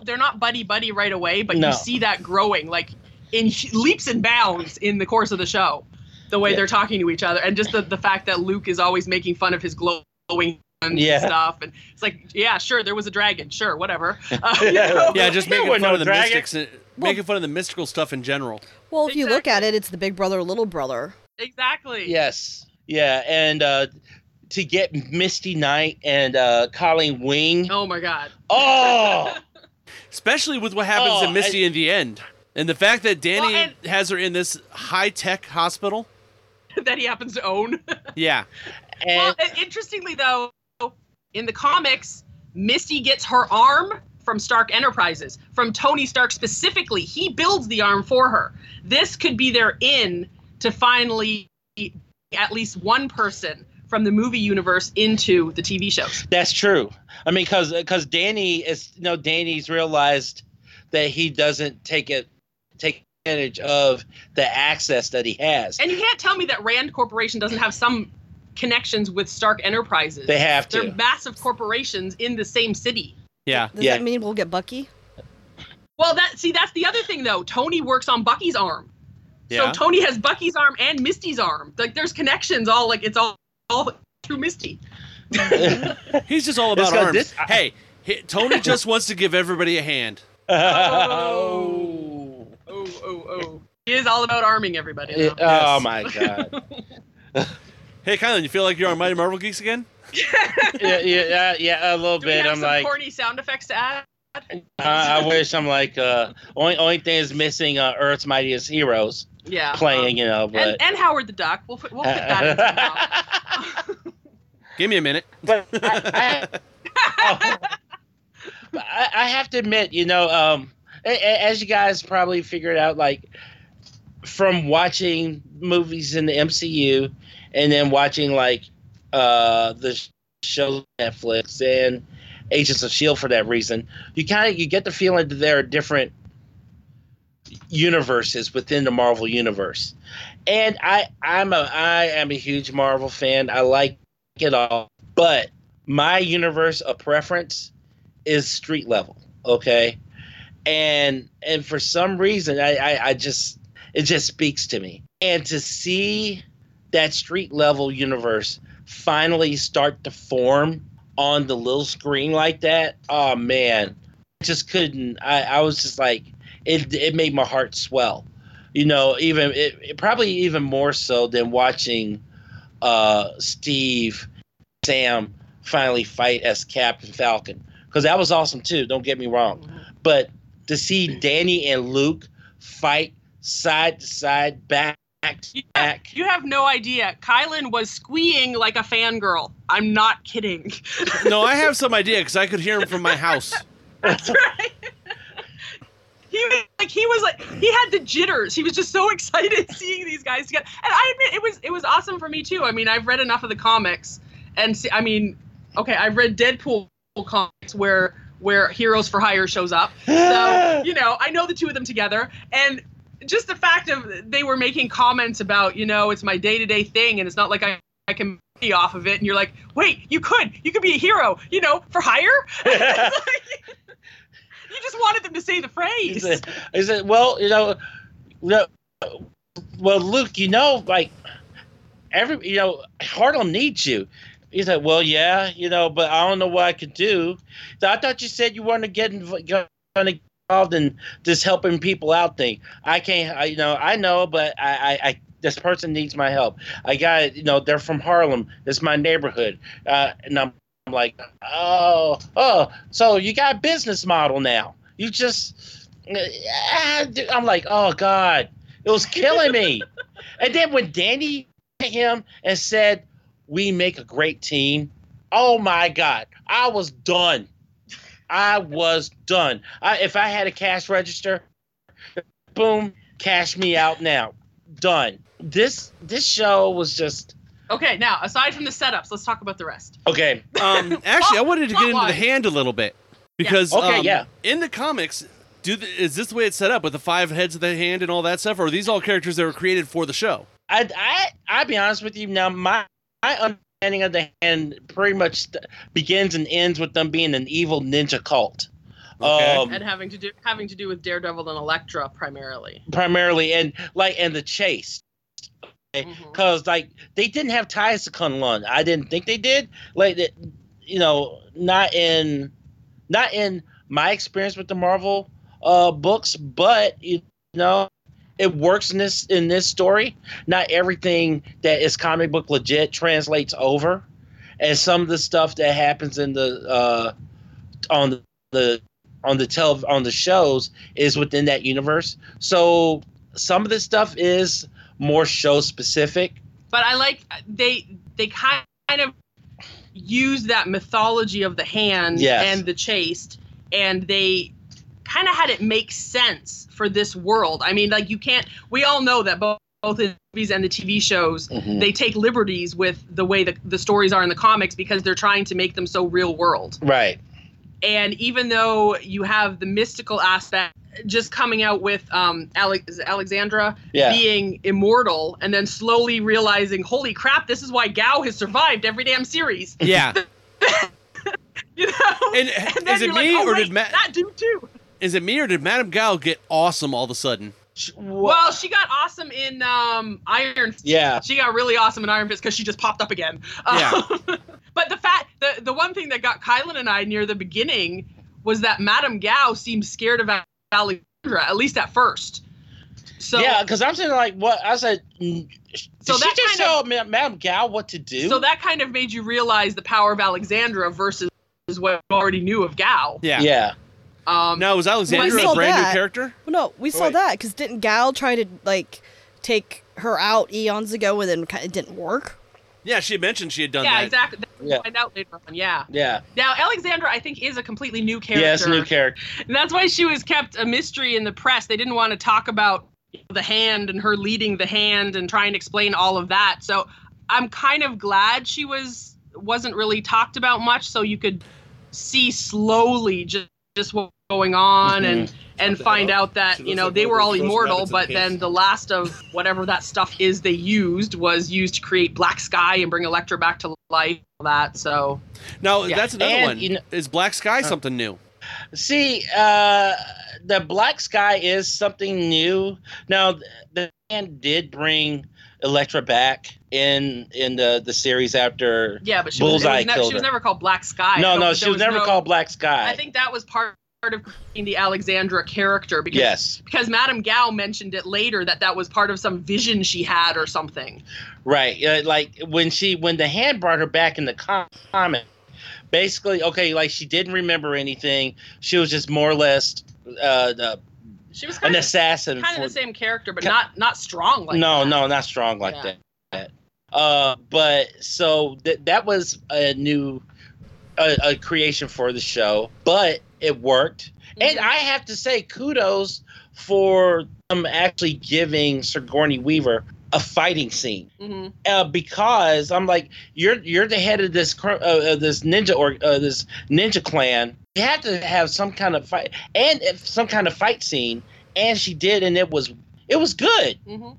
not buddy right away, but No. you see that growing like in leaps and bounds in the course of the show. The way they're talking to each other, and just the fact that Luke is always making fun of his glowing and stuff, and it's like, yeah, sure, there was a dragon, sure, whatever. Yeah, just making fun of the dragon. mystics, making fun of the mystical stuff in general. Well, if you look at it, it's the big brother, little brother. Exactly. Yes. Yeah, and to get Misty Knight and Colleen Wing. Oh my God. Oh. Especially with what happens to Misty in the end, and the fact that Danny has her in this high-tech hospital that he happens to own. Yeah. Well, interestingly though, in the comics, Misty gets her arm from Stark Enterprises, from Tony Stark specifically. He builds the arm for her. This could be their in to finally at least one person from the movie universe into the TV shows. That's true. I mean, because Danny's realized that he doesn't take advantage of the access that he has. And you can't tell me that Rand Corporation doesn't have some connections with Stark Enterprises. They have to. They're massive corporations in the same city. Yeah. Does that mean we'll get Bucky? Well, that's the other thing though. Tony works on Bucky's arm. Yeah. So Tony has Bucky's arm and Misty's arm. Like there's connections it's all through Misty. He's just all about arms. Hey, Tony just wants to give everybody a hand. Oh. He is all about arming everybody. Now. Oh my God. Hey, Kylan, you feel like you're on Mighty Marvel Geeks again? yeah, a little Do we bit. have I'm some like, corny sound effects to add? I wish. I'm like, only thing is missing Earth's Mightiest Heroes. Yeah. Playing, but and Howard the Duck. We'll put that in somehow. Give me a minute. But I have to admit, as you guys probably figured out, like from watching movies in the MCU and then watching like the show Netflix and Agents of S.H.I.E.L.D. for that reason, you get the feeling that there are different universes within the Marvel universe. And I am a huge Marvel fan. I like it all, but my universe of preference is street level, okay? And for some reason it just speaks to me. And to see that street level universe finally start to form on the little screen like that, oh man, just couldn't. I was just like, it made my heart swell, even it probably even more so than watching Steve, Sam finally fight as Captain Falcon, because that was awesome too, don't get me wrong, but to see Danny and Luke fight side to side, back to back. You have no idea. Kylan was squeeing like a fangirl. I'm not kidding. No, I have some idea because I could hear him from my house. That's right. He had the jitters. He was just so excited seeing these guys together. And I admit it was awesome for me too. I mean, I've read enough of the comics, and I've read Deadpool comics where Heroes for Hire shows up. So I know the two of them together, and just the fact of they were making comments about it's my day-to-day thing, and it's not like I can be off of it. And you're like, wait, you could be a hero, for hire. You just wanted them to say the phrase. He said, well, Luke, like Harlem needs you. He said, well, yeah, but I don't know what I could do. So I thought you said you weren't to get involved in this helping people out thing. I can't, I know, but I this person needs my help. I got it, they're from Harlem. It's my neighborhood. And I'm like, oh, so you got a business model now. You just, I'm like, oh God, it was killing me. And then when Danny hit him and said, we make a great team, oh my God, I was done. If I had a cash register, boom, cash me out now. Done. This show was just... Okay, now, aside from the setups, let's talk about the rest. Okay. Actually, I wanted to get into the hand a little bit. Because in the comics, is this the way it's set up with the 5 heads of the hand and all that stuff? Or are these all characters that were created for the show? I'll be honest with you. Now, my understanding of the hand pretty much begins and ends with them being an evil ninja cult. Okay. And having to do with Daredevil and Elektra primarily. Primarily, and the chase. Because like they didn't have ties to Kunlun. I didn't think they did. Like, not in my experience with the Marvel books, but it works in this story. Not everything that is comic book legit translates over, and some of the stuff that happens in the on the shows is within that universe. So some of this stuff is more show specific. But I like they kind of use that mythology of the hand and the chased, and they kind of had it make sense for this world. I mean, like, we all know that both the movies and the TV shows, they take liberties with the way the stories are in the comics because they're trying to make them so real world. Right. And even though you have the mystical aspect just coming out with Alexandra being immortal and then slowly realizing, holy crap, this is why Gao has survived every damn series. Yeah. And is it me or did that dude too? Is it me or did Madame Gao get awesome all of a sudden? Well, she got awesome in Iron Fist. Yeah. She got really awesome in Iron Fist because she just popped up again. Yeah. But the one thing that got Kylan and I near the beginning was that Madame Gao seemed scared of Alexandra, at least at first. So yeah, because I'm saying, like, what I said. So that just tell Madame Gao what to do. So that kind of made you realize the power of Alexandra versus what you already knew of Gao. Yeah. Yeah. Now, was Alexandra a brand new character? Well, no, we saw that because didn't Gao try to take her out eons ago and then it didn't work? Yeah, she had mentioned she had done that. Yeah, exactly. We'll find out later on. Yeah. Yeah. Now, Alexandra, I think, is a completely new character. Yeah, it's a new character. And that's why she was kept a mystery in the press. They didn't want to talk about the hand and her leading the hand and trying to explain all of that. So I'm kind of glad she wasn't really talked about much, so you could see slowly just what's going on and find out that, they were all immortal, but then the last of whatever that stuff is they was used to create Black Sky and bring Elektra back to life. All that, so. Now, that's another one. Is Black Sky something new? See, the Black Sky is something new. Now, the band did bring Elektra back in the series after but Bullseye killed her. She was never called Black Sky. No, she was never called Black Sky. I think that was part of creating the Alexandra character because Madame Gao mentioned it later that was part of some vision she had or something. Right, like when the hand brought her back in the comic, basically, she didn't remember anything. She was just more or less she was an assassin. Kind of the same character, but not strong like that. No, not strong like that. But so that was a new a creation for the show, but it worked. And I have to say kudos for them actually giving Sigourney Weaver a fighting scene, because I'm like, you're the head of this ninja this ninja clan. You have to have some kind of fight and some kind of fight scene, and she did, and it was good.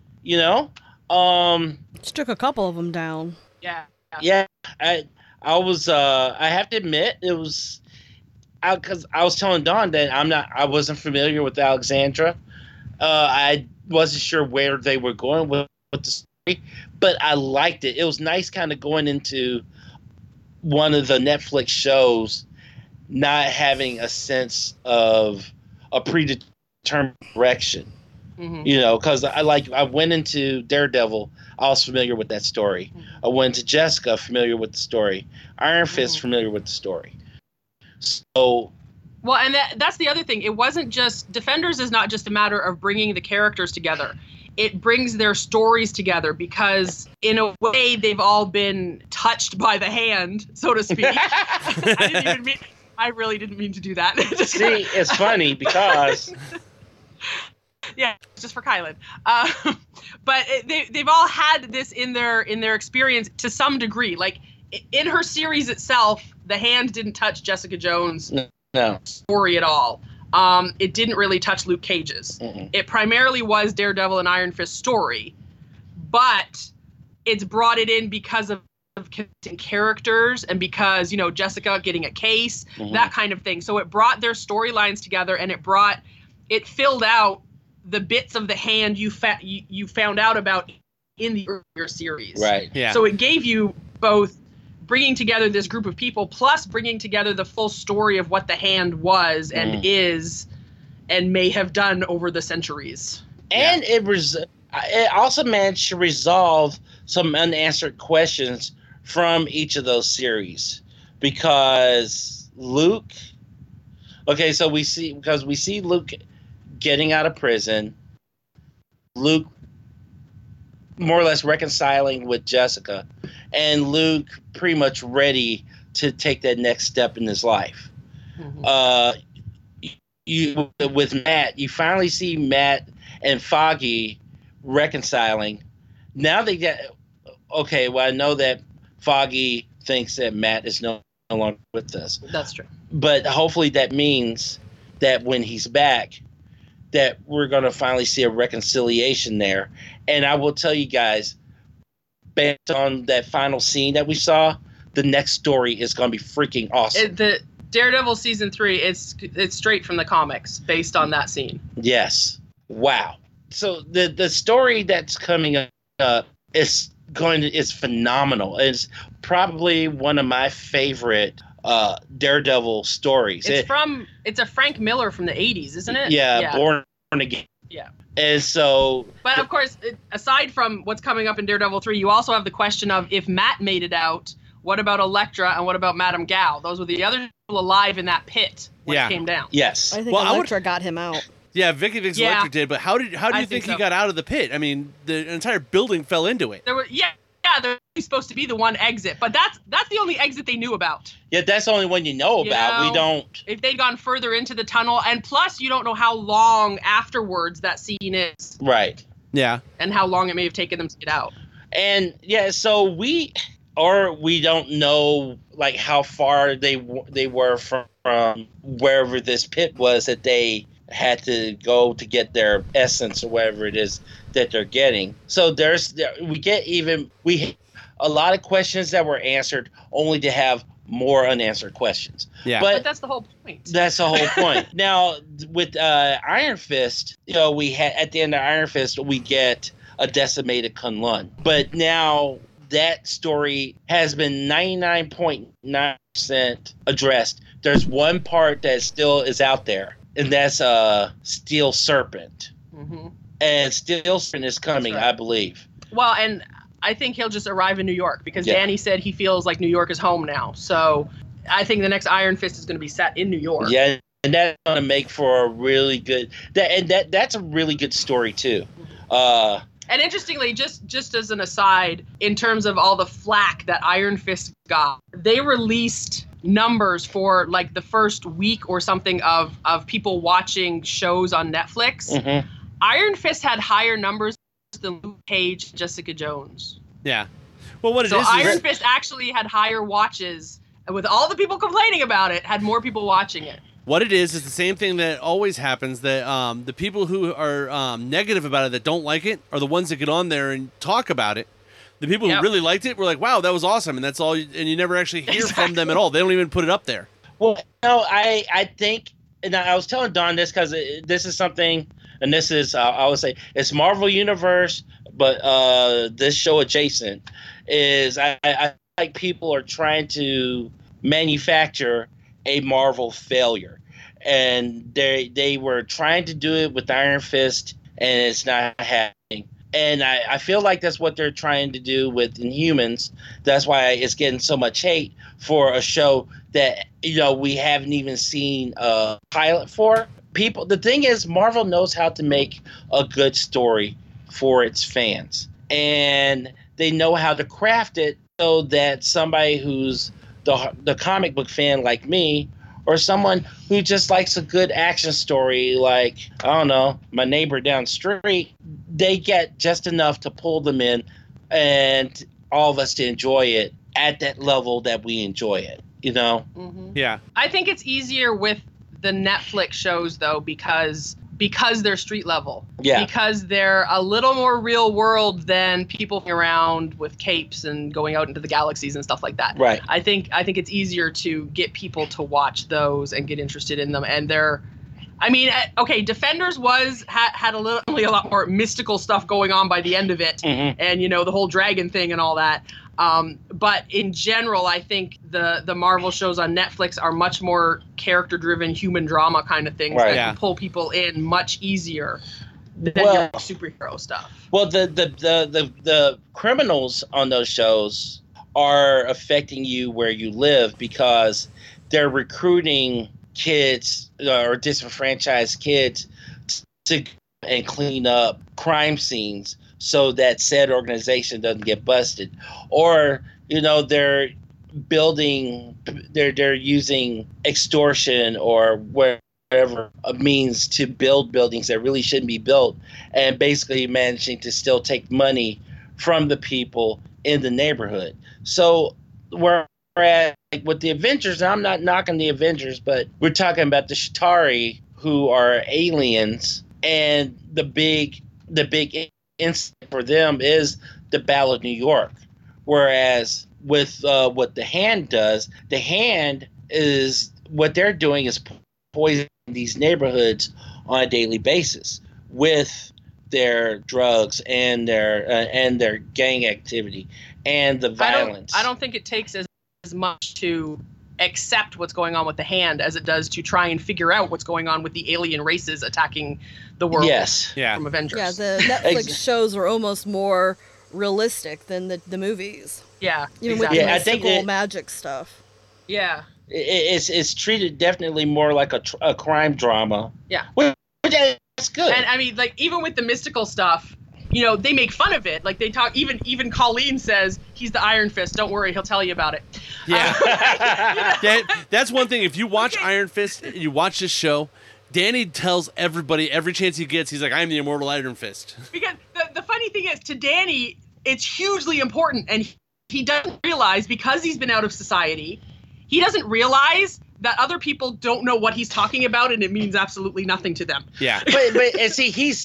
Just took a couple of them down. Yeah. I have to admit it was. Because I was telling Dawn that I wasn't familiar with Alexandra. I wasn't sure where they were going with the story, but I liked it. It was nice kind of going into one of the Netflix shows, not having a sense of a predetermined direction. Because I went into Daredevil, I was familiar with that story. I went to Jessica, familiar with the story. Iron Fist, familiar with the story. So, well, and that's the other thing. It wasn't just Defenders is not just a matter of bringing the characters together. It brings their stories together because, in a way, they've all been touched by the hand, so to speak. I really didn't mean to do that. See, it's funny because. Yeah, just for Kylan. But they've all had this in their experience to some degree. Like, in her series itself, the hand didn't touch Jessica Jones' story at all. It didn't really touch Luke Cage's. It primarily was Daredevil and Iron Fist story, but it's brought it in because of of connecting characters and because, you know, Jessica getting a case, that kind of thing. So it brought their storylines together, and it filled out the bits of the hand you found out about in the earlier series. Right. Yeah. So it gave you both bringing together this group of people plus bringing together the full story of what the hand was and is and may have done over the centuries. And it also managed to resolve some unanswered questions from each of those series. Because Luke... Okay, so we see Luke getting out of prison, Luke more or less reconciling with Jessica, and Luke pretty much ready to take that next step in his life. With Matt, you finally see Matt and Foggy reconciling. Now they get okay. Well, I know that Foggy thinks that Matt is no longer with us. That's true. But hopefully that means that when he's back, that we're going to finally see a reconciliation there. And I will tell you guys, based on that final scene that we saw, the next story is going to be freaking awesome. The Daredevil season 3, it's straight from the comics based on that scene. Yes. Wow. So the story that's coming up is phenomenal. It's probably one of my favorite Daredevil stories. It's a Frank Miller from the 80s, isn't it? Yeah. Born Again. Yeah. And so... But of course, aside from what's coming up in Daredevil 3, you also have the question of if Matt made it out, what about Elektra and what about Madame Gao? Those were the other people alive in that pit when it came down. Yes. I think Elektra got him out. Yeah, Vicky Vix Electric did, but how do you think he got out of the pit? I mean, the entire building fell into it. There was there was supposed to be the one exit, but that's the only exit they knew about. Yeah, that's the only one you know about. We don't. If they'd gone further into the tunnel, and plus you don't know how long afterwards that scene is. Right. Yeah. And how long it may have taken them to get out. And yeah, so we don't know like how far they were from wherever this pit was that they had to go to get their essence or whatever it is that they're getting. So we get a lot of questions that were answered only to have more unanswered questions. Yeah. But that's the whole point. That's the whole point. Now with Iron Fist, you know, we had at the end of Iron Fist we get a decimated Kunlun. But now that story has been 99.9% addressed. There's one part that still is out there, and that's Steel Serpent. Mm-hmm. And Steel Serpent is coming, I believe. Well, and I think he'll just arrive in New York because Danny said he feels like New York is home now. So I think the next Iron Fist is going to be set in New York. Yeah, and that's going to make for a really good that's a really good story too. And interestingly, just as an aside, in terms of all the flack that Iron Fist got, they released numbers for like the first week or something of people watching shows on Netflix. Mm-hmm. Iron Fist had higher numbers than Luke Cage and Jessica Jones. Yeah. Well, what it is Iron is Fist actually had higher watches, and with all the people complaining about it, had more people watching it. What it is the same thing that always happens, that the people who are negative about it, that don't like it, are the ones that get on there and talk about it. The people who really liked it were like, wow, that was awesome, and that's all, and you never actually hear from them at all. They don't even put it up there. Well, no, I think, and I was telling Don this because this is something, and this is, I would say, it's Marvel Universe, but this show adjacent, is I like people are trying to manufacture a Marvel failure, and they were trying to do it with Iron Fist, and it's not happening. And I feel like that's what they're trying to do with Inhumans. That's why it's getting so much hate for a show that, you know, we haven't even seen a pilot for. People, the thing is, Marvel knows how to make a good story for its fans, and they know how to craft it so that somebody who's the comic book fan like me, or someone who just likes a good action story like, I don't know, My Neighbor Down the Street, they get just enough to pull them in and all of us to enjoy it at that level that we enjoy it, you know? Mm-hmm. Yeah. I think it's easier with the Netflix shows, though, because because they're street level. Yeah. Because they're a little more real world than people around with capes and going out into the galaxies and stuff like that. Right. I think it's easier to get people to watch those and get interested in them. And they're, I mean, okay, Defenders had a lot more mystical stuff going on by the end of it, and the whole dragon thing and all that. But in general, I think the Marvel shows on Netflix are much more character-driven, human drama kind of things that can pull people in much easier than your superhero stuff. Well, the criminals on those shows are affecting you where you live because they're recruiting kids or disenfranchised kids to and clean up crime scenes so that said organization doesn't get busted, or they're using extortion or whatever means to build buildings that really shouldn't be built, and basically managing to still take money from the people in the neighborhood. So whereas with the Avengers, I'm not knocking the Avengers, but we're talking about the Chitauri, who are aliens, and the big incident for them is the Battle of New York. Whereas with what the Hand does, the Hand is what they're doing is poisoning these neighborhoods on a daily basis with their drugs and their gang activity and the violence. I don't think it takes as much to accept what's going on with the Hand as it does to try and figure out what's going on with the alien races attacking the world from Avengers. Yeah, the Netflix shows are almost more realistic than the movies. Yeah, even with the mystical magic stuff. Yeah. It's treated definitely more like a crime drama. Yeah. Which that's good. And I mean, like, even with the mystical stuff, they make fun of it. Like, they talk, even Colleen says, he's the Iron Fist. Don't worry, he'll tell you about it. Yeah. That's one thing. If you watch Iron Fist and you watch this show, Danny tells everybody every chance he gets, he's like, I'm the immortal Iron Fist. Because the funny thing is, to Danny, it's hugely important. And he doesn't realize, because he's been out of society, he doesn't realize that other people don't know what he's talking about, and it means absolutely nothing to them. Yeah. but and see, he's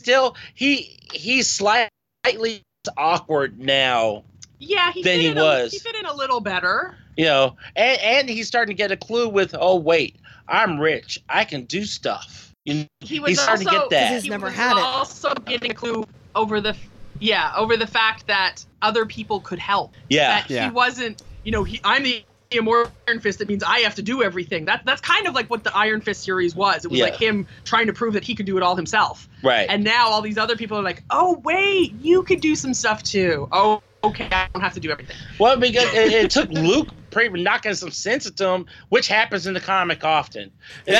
slightly awkward now. Yeah, than he was. He fit in a little better. And he's starting to get a clue with, oh wait, I'm rich, I can do stuff. He's starting to get that. He's never had it. Also getting a clue over the fact that other people could help. Yeah. That he wasn't. I'm the immortal Iron Fist. That means I have to do everything. That's kind of like what the Iron Fist series was. It was like him trying to prove that he could do it all himself. Right. And now all these other people are like, oh wait, you could do some stuff too. Oh, okay, I don't have to do everything. Well, because it took Luke knocking some sense into him, which happens in the comic often.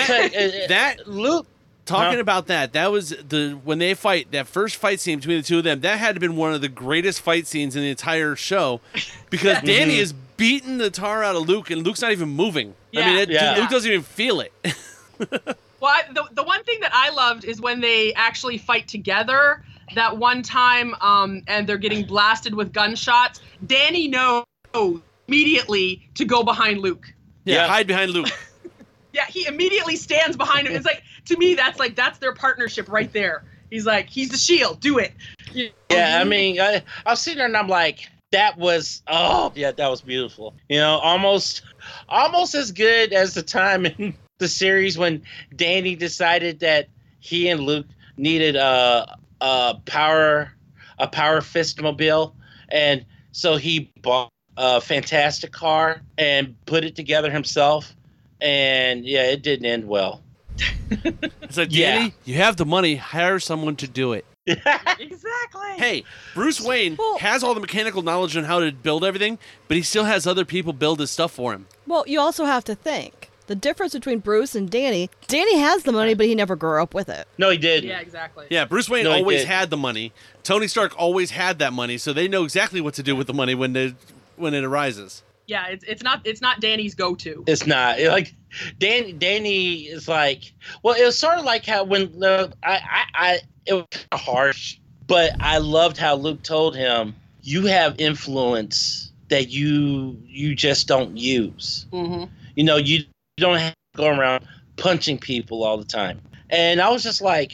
Luke. Talking about that was when they fight, that first fight scene between the two of them, that had to have been one of the greatest fight scenes in the entire show, because Danny is beating the tar out of Luke, and Luke's not even moving. Yeah. I mean, Luke doesn't even feel it. Well, the one thing that I loved is when they actually fight together. That one time, and they're getting blasted with gunshots. Danny knows immediately to go behind Luke. Yeah, hide behind Luke. Yeah, he immediately stands behind him. It's like, to me, that's their partnership right there. He's like, he's the shield. Do it. Yeah, I mean, I've seen her and I'm like, that was beautiful. Almost as good as the time in the series when Danny decided that he and Luke needed a power fistmobile, and so he bought a Fantastic car and put it together himself. And it didn't end well. It's like, Danny, you have the money, hire someone to do it. Exactly. Hey, Bruce Wayne has all the mechanical knowledge on how to build everything, but he still has other people build his stuff for him. Well, you also have to think the difference between Bruce and Danny. Danny has the money, but he never grew up with it. No, he didn't. Yeah, exactly. Yeah, Bruce Wayne always had the money. Tony Stark always had that money, so they know exactly what to do with the money when it arises. Yeah, it's not Danny's go-to. It's not like Danny is like. Well, it was sort of like how when it was kind of harsh, but I loved how Luke told him, "You have influence that you just don't use. Mm-hmm. You don't have to go around punching people all the time." And I was just like,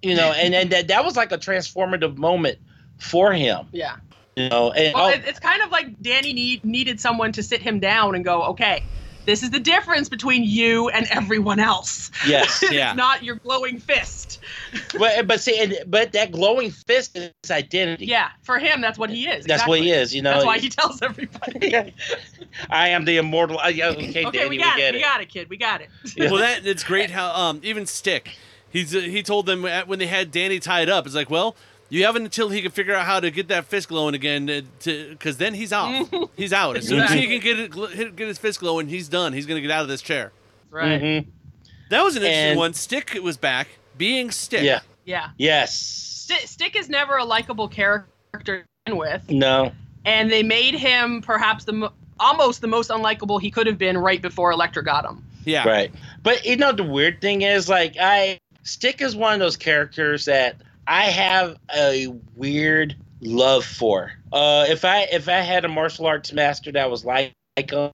and that was like a transformative moment for him. Yeah. And well, it's kind of like Danny needed someone to sit him down and go, okay, this is the difference between you and everyone else. Yes, yeah. It's not your glowing fist. but that glowing fist is his identity. Yeah, for him, that's what he is. That's what he is. That's why he tells everybody. I am the immortal. Okay, Danny, we got it. get We got it, kid. We got it. Well, it's great how even Stick, he told them when they had Danny tied up, it's like, well, you have until he can figure out how to get that fist glowing again, because then he's out. He's out. As soon as he can get his fist glowing, he's done. He's going to get out of this chair. Right. Mm-hmm. That was an interesting one. Stick was back, being Stick. Yeah. Yeah. Yes. Stick is never a likable character to begin with. No. And they made him perhaps almost the most unlikable he could have been right before Elektra got him. Yeah. Right. But the weird thing is, like, Stick is one of those characters that I have a weird love for. If I had a martial arts master that was like him,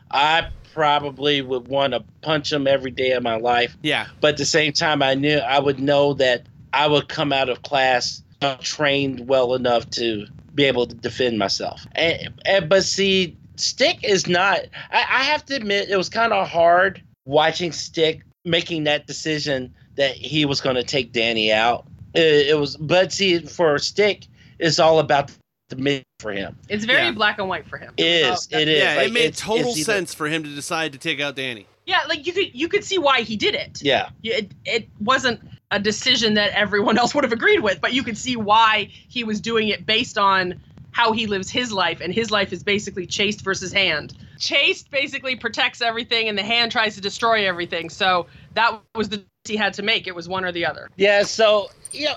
I probably would want to punch him every day of my life. Yeah. But at the same time, I would know that I would come out of class trained well enough to be able to defend myself. But see, Stick is not. I have to admit, it was kind of hard watching Stick making that decision that he was going to take Danny out. It was, but see, for Stick, it's all about the mission for him. It's very black and white for him. It is. Yeah, like, it made total sense for him to decide to take out Danny. Yeah, like you could see why he did it. Yeah. It wasn't a decision that everyone else would have agreed with, but you could see why he was doing it based on how he lives his life, and his life is basically Chased versus Hand. Chased basically protects everything, and the Hand tries to destroy everything. So that was the he had to make. It was one or the other. Yeah, so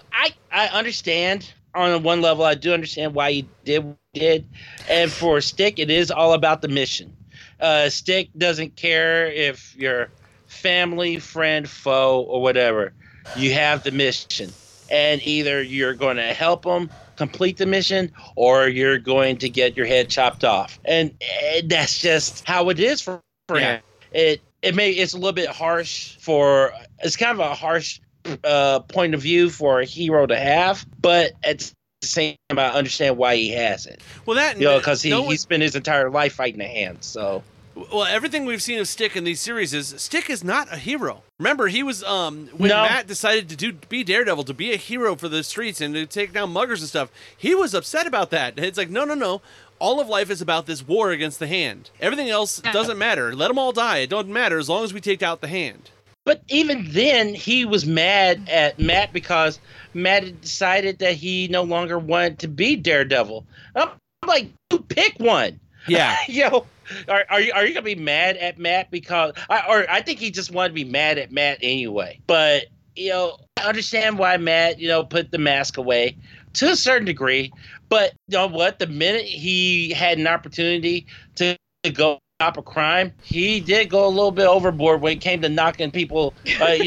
I understand on one level. I do understand why he did what he did, and for Stick, it is all about the mission. Stick doesn't care if you're family, friend, foe, or whatever. You have the mission, and either you're going to help them complete the mission, or you're going to get your head chopped off, and that's just how it is for him. It's a little bit harsh it's kind of a harsh point of view for a hero to have, but at the same time, I understand why he has it. Well, that because he spent his entire life fighting the Hand. So, well, everything we've seen of Stick in these series is Stick is not a hero. Remember, he was when Matt decided to be Daredevil, to be a hero for the streets and to take down muggers and stuff. He was upset about that. It's like no. All of life is about this war against the Hand. Everything else doesn't matter. Let them all die. It doesn't matter as long as we take out the Hand. But even then, he was mad at Matt because Matt had decided that he no longer wanted to be Daredevil. I'm like, pick one. Yeah. Are you gonna be mad at Matt because I think he just wanted to be mad at Matt anyway. But I understand why Matt put the mask away to a certain degree. But you know what? The minute he had an opportunity to go stop a crime, he did go a little bit overboard when it came to knocking people, kind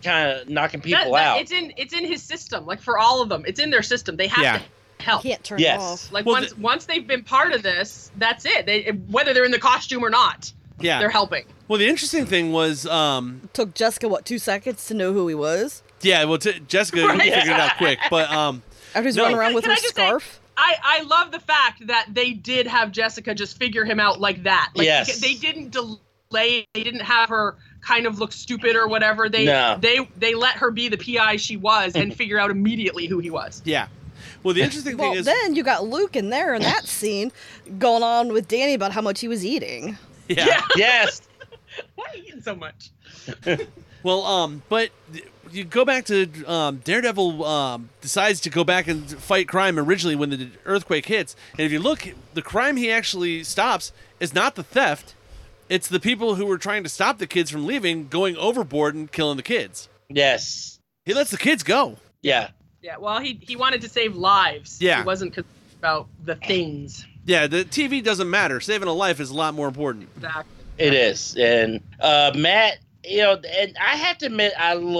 of knocking people out. It's in his system. Like for all of them, it's in their system. They have to help. Can't turn it off. Like once they've been part of this, that's it. Whether they're in the costume or not, they're helping. Well, the interesting thing was took Jessica 2 seconds to know who he was. Yeah, well, Jessica figured it out quick, but after he's running around with her scarf. I love the fact that they did have Jessica just figure him out like that. Like, yes. They didn't delay. They didn't have her kind of look stupid or whatever. They let her be the PI she was and figure out immediately who he was. Yeah. Well, the interesting thing is... then you got Luke in there in that scene going on with Danny about how much he was eating. Yeah. Yes. Why are you eating so much? Well, but... You go back to Daredevil decides to go back and fight crime originally when the earthquake hits. And if you look, the crime he actually stops is not the theft. It's the people who were trying to stop the kids from leaving, going overboard and killing the kids. Yes. He lets the kids go. Yeah. Yeah, well, he wanted to save lives. Yeah. He wasn't concerned about the things. Yeah, the TV doesn't matter. Saving a life is a lot more important. Exactly. It is. And Matt... and I have to admit,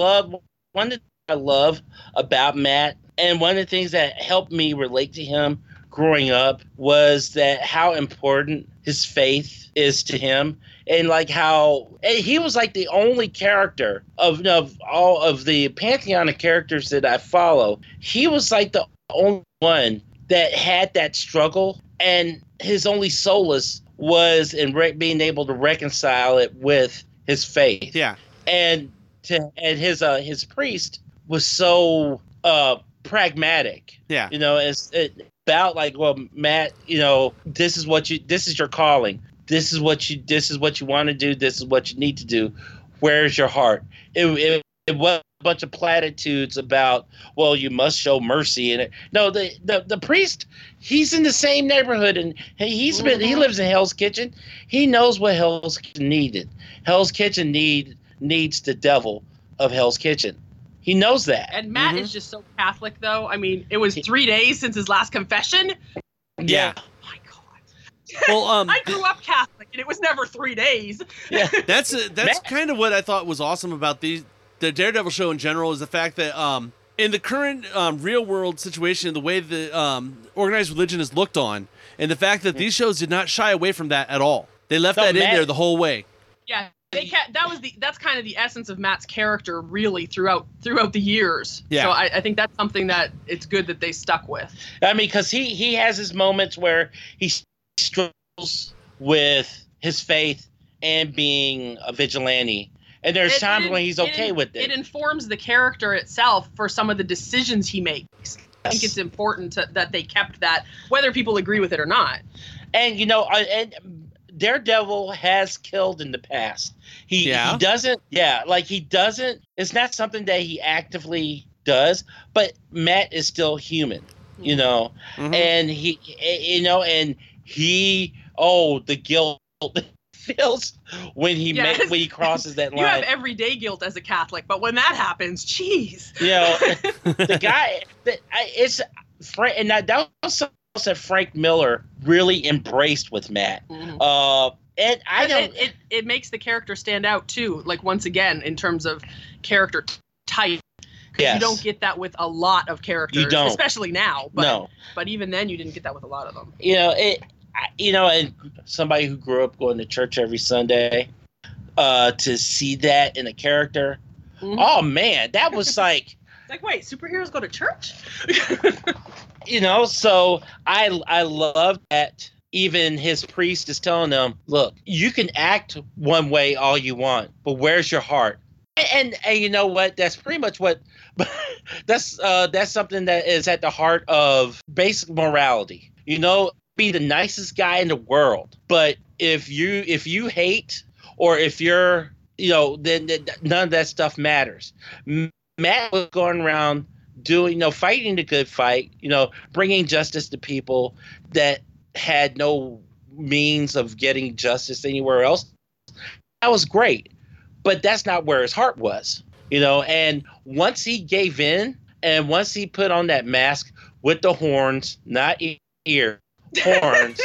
one of the things I love about Matt, and one of the things that helped me relate to him growing up was that how important his faith is to him, and like how and he was like the only character of all of the pantheon of characters that I follow. He was like the only one that had that struggle, and his only solace was in being able to reconcile it with his faith. Yeah, and his priest was so pragmatic. Yeah, it's about like, well, Matt, this is your calling. This is what you want to do. This is what you need to do. Where's your heart? It was a bunch of platitudes about, well, you must show mercy. And the priest, he's in the same neighborhood, and he lives in Hell's Kitchen. He knows what Hell's Kitchen needed. Hell's Kitchen needs the devil of Hell's Kitchen. He knows that. And Matt is just so Catholic, though. I mean, it was 3 days since his last confession. Yeah. Oh my God. Well, I grew up Catholic, and it was never 3 days. Yeah. That's kind of what I thought was awesome about the Daredevil show in general, is the fact that in the current real world situation, the way the organized religion is looked on, and the fact that these shows did not shy away from that at all. They left that in there the whole way. Yeah. That's kind of the essence of Matt's character, really, throughout the years. Yeah. So I think that's something that it's good that they stuck with. I mean, because he has his moments where he struggles with his faith and being a vigilante, and there's times when he's okay with it. It informs the character itself for some of the decisions he makes. I think it's important that they kept that, whether people agree with it or not. And and Daredevil has killed in the past. He doesn't. Yeah, like he doesn't. It's not something that he actively does. But Matt is still human, and the guilt feels when he crosses that line. You have everyday guilt as a Catholic, but when that happens, jeez. The guy it's Frank, and that was something that Frank Miller really embraced with Matt. And it makes the character stand out too. Like, once again, in terms of character type, because you don't get that with a lot of characters, you don't, especially now. But, no, but even then, you didn't get that with a lot of them. And somebody who grew up going to church every Sunday, to see that in a character, oh man, that was like. Like, wait, superheroes go to church? So I love that even his priest is telling them, look, you can act one way all you want, but where's your heart? And you know what? That's pretty much what that's something that is at the heart of basic morality. Be the nicest guy in the world, but if you hate, or if you're, then none of that stuff matters. Matt was going around doing, fighting the good fight, bringing justice to people that had no means of getting justice anywhere else. That was great, but that's not where his heart was, and once he gave in, and once he put on that mask with the horns, not ear, horns,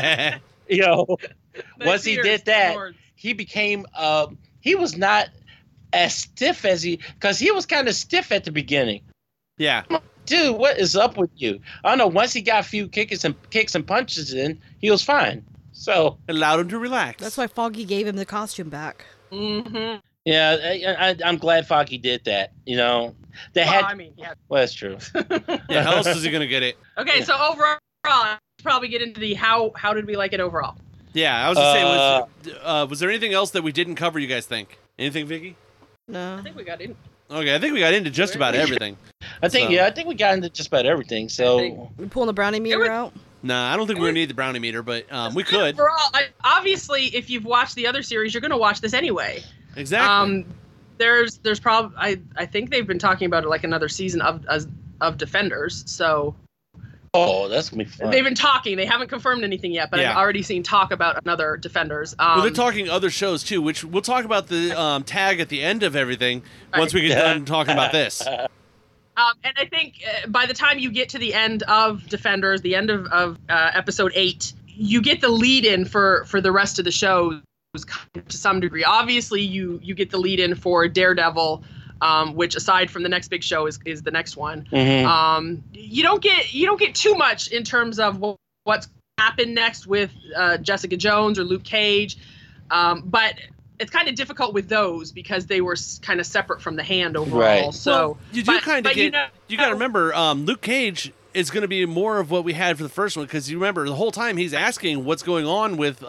once he did that, he became, he was not as stiff as because he was kind of stiff at the beginning. Yeah. Dude, what is up with you? I don't know. Once he got a few kicks and punches in, he was fine. So allowed him to relax. That's why Foggy gave him the costume back. Mm-hmm. Yeah, I'm glad Foggy did that. Well, that's true. Yeah, how else is he gonna get it? Okay, so overall, let's probably get into the how did we like it overall? Yeah, I was gonna say, was there anything else that we didn't cover? You guys think? Anything, Vicky? No. I think we got in. Okay, I think we got into just about everything. I think we got into just about everything. So we pulling the brownie meter out? Nah, I don't think we're gonna need the brownie meter, but we could. Overall, obviously, if you've watched the other series, you're gonna watch this anyway. Exactly. There's probably I think they've been talking about it like another season of Defenders. So. Oh, that's gonna be fun. They've been talking. They haven't confirmed anything yet, but I've already seen talk about another Defenders. Well, they're talking other shows too, which we'll talk about the tag at the end of everything once we get done talking about this. And I think by the time you get to the end of Defenders, the end of episode 8, you get the lead in for the rest of the show to some degree. Obviously, you get the lead in for Daredevil. Which, aside from the next big show, is the next one. Mm-hmm. You don't get too much in terms of what's happen next with Jessica Jones or Luke Cage, but it's kind of difficult with those because they were kind of separate from the Hand overall. Right. So well, you do kind of get. You got to know, remember, Luke Cage is going to be more of what we had for the first one, because you remember the whole time he's asking what's going on with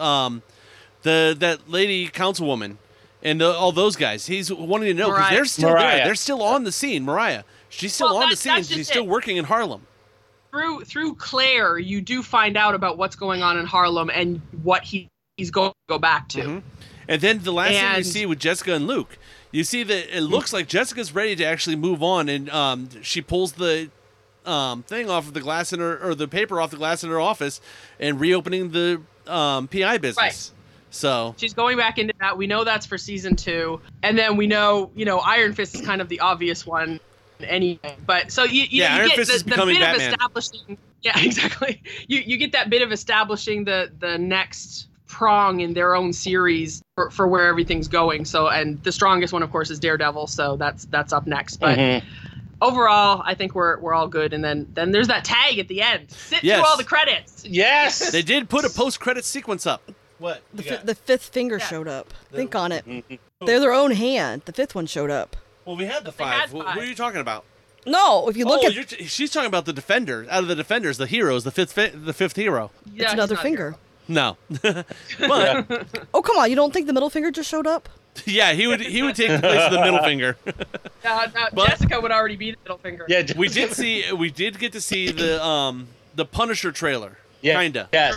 that lady councilwoman and all those guys. He's wanting to know because they're still there. They're still on the scene. Mariah, she's still on the scene. She's still working in Harlem. Through Claire, you do find out about what's going on in Harlem and what he's going to go back to. Mm-hmm. And then the last thing you see with Jessica and Luke, you see that it looks like Jessica's ready to actually move on, and she pulls the thing off of the glass in her, or the paper off the glass in her office, and reopening the PI business. Right. So she's going back into that. We know that's for season 2, and then we know, Iron Fist is kind of the obvious one anyway. But so you Iron get Fist is the becoming bit Batman. of establishing. Yeah, exactly. You get that bit of establishing the next prong in their own series for where everything's going. So, and the strongest one, of course, is Daredevil. So that's up next. But overall, I think we're all good. And then there's that tag at the end. Sit through all the credits. Yes, they did put a post-credit sequence up. What? The fifth finger showed up. Think on it. They're their own hand. The fifth one showed up. Well, we had the 5. Who are you talking about? No, if you look at, she's talking about the Defender. Out of the Defenders, the heroes, the fifth hero. Yeah, it's another finger. No, but oh come on! You don't think the middle finger just showed up? Yeah, he would take the place of the middle finger. Jessica would already be the middle finger. Yeah, we did get to see the Punisher trailer. Yeah, kinda. Yeah.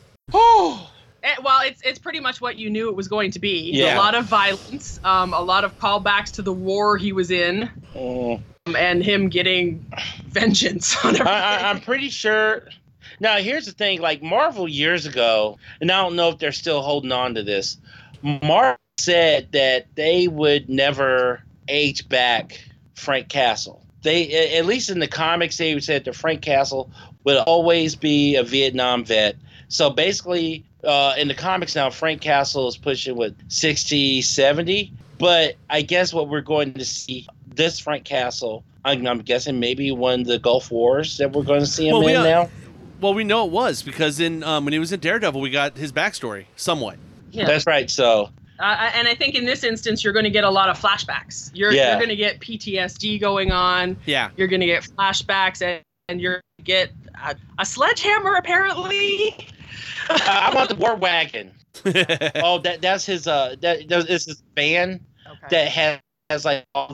Well, it's pretty much what you knew it was going to be. Yeah. A lot of violence, a lot of callbacks to the war he was in, and him getting vengeance on everything. I'm pretty sure. Now, here's the thing. Like, Marvel years ago, and I don't know if they're still holding on to this, Marvel said that they would never age back Frank Castle. They, at least in the comics, they said that Frank Castle would always be a Vietnam vet. So basically, in the comics now, Frank Castle is pushing, 60, 70? But I guess what we're going to see, this Frank Castle, I'm guessing maybe one of the Gulf Wars that we're going to see him in now? Well, we know it was, because when he was in Daredevil, we got his backstory, somewhat. Yeah. That's right, so... and I think in this instance, you're going to get a lot of flashbacks. You're going to get PTSD going on. Yeah. You're going to get flashbacks, and you're going to get a sledgehammer, apparently. I want the War Wagon. Oh, that's his. This is van that has like all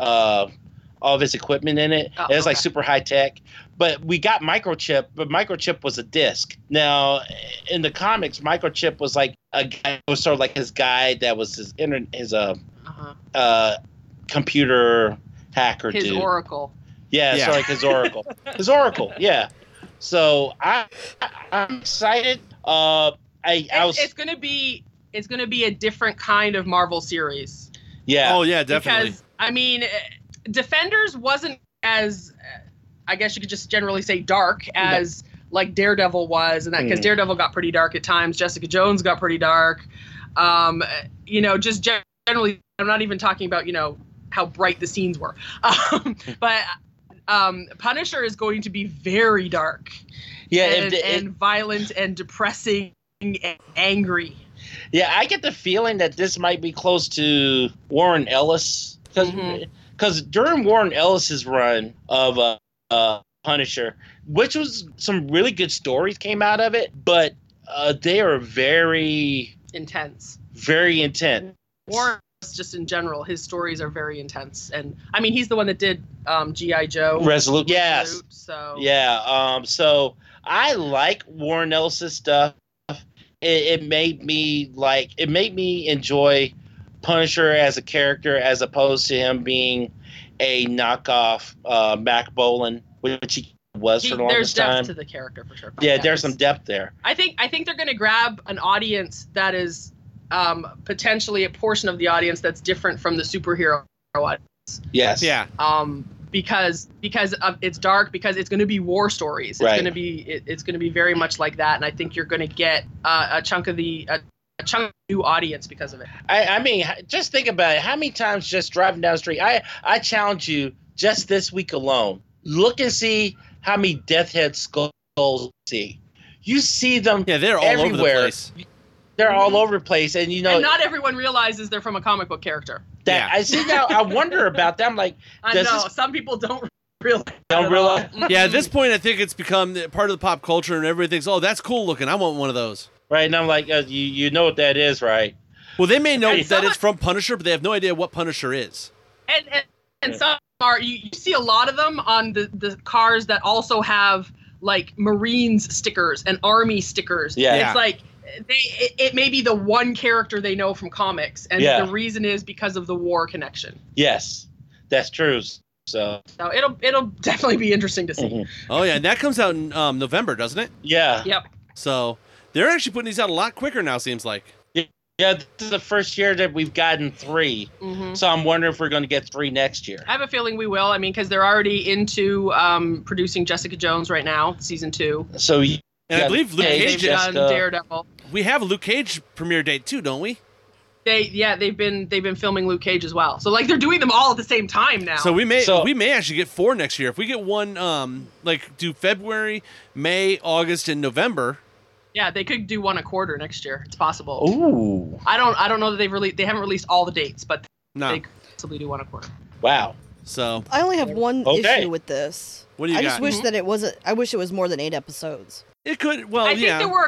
of his equipment in it. It's like super high tech. But we got Microchip, but Microchip was a disc. Now, in the comics, Microchip was like a guy, was sort of like his guy that was his computer hacker dude. His Oracle. Yeah, sorry, like his Oracle. His Oracle, yeah. So I'm excited. It's gonna be a different kind of Marvel series. Yeah. Oh yeah, definitely. Because I mean, Defenders wasn't as I guess you could just generally say dark as like Daredevil was, and that because Daredevil got pretty dark at times. Jessica Jones got pretty dark. Just generally, I'm not even talking about how bright the scenes were, but Punisher is going to be very dark. Yeah, and violent and depressing and angry. Yeah, I get the feeling that this might be close to Warren Ellis because during Warren Ellis's run of Punisher, which was some really good stories came out of it, but they are very intense. Very intense. Warren just in general, his stories are very intense, and I mean he's the one that did G.I. Joe. Resolute. Yes. So yeah. So I like Warren Ellis's stuff. It made me enjoy Punisher as a character as opposed to him being a knockoff Mac Bolan, which he was for the longest time. There's depth to the character for sure. Yeah, there's some depth there. I think they're going to grab an audience that is potentially a portion of the audience that's different from the superhero audience. Yes. Yeah. Because it's dark, because it's going to be war stories. It's going to be very much like that, and I think you're going to get a chunk of new audience because of it. I mean, just think about it. How many times just driving down the street? I challenge you just this week alone. Look and see how many Death Head skulls you see. you see them. Yeah, they're all everywhere. over the place. They're all over the place, and and not everyone realizes they're from a comic book character. that. I see now. I wonder about them. Like, I know some people don't realize. Yeah, at this point, I think it's become part of the pop culture, and everybody thinks, "Oh, that's cool looking. I want one of those." Right, and I'm like, you know what that is, right? Well, they may know that it's from Punisher, but they have no idea what Punisher is. And some are you see a lot of them on the cars that also have like Marines stickers and Army stickers. Yeah. It's like it may be the one character they know from comics, and the reason is because of the war connection. Yes, that's true. So it'll definitely be interesting to see. Mm-hmm. Oh yeah, and that comes out in November, doesn't it? Yeah. Yep. So they're actually putting these out a lot quicker now. Seems like. Yeah, this is the first year that we've gotten 3. Mm-hmm. So I'm wondering if we're going to get 3 next year. I have a feeling we will. I mean, because they're already into producing Jessica Jones right now, season 2. So, and I believe Luke Cage done Daredevil. We have a Luke Cage premiere date too, don't we? They've been filming Luke Cage as well. So like they're doing them all at the same time now. So we may actually get 4 next year if we get one. Do February, May, August, and November. Yeah, they could do 1 a quarter next year. It's possible. Ooh. I don't know that they haven't released all the dates, but they could possibly do 1 a quarter. Wow. So I only have one issue with this. What do you I got? just wish that it wasn't. I wish it was more than 8 episodes. It could. Well, I think there were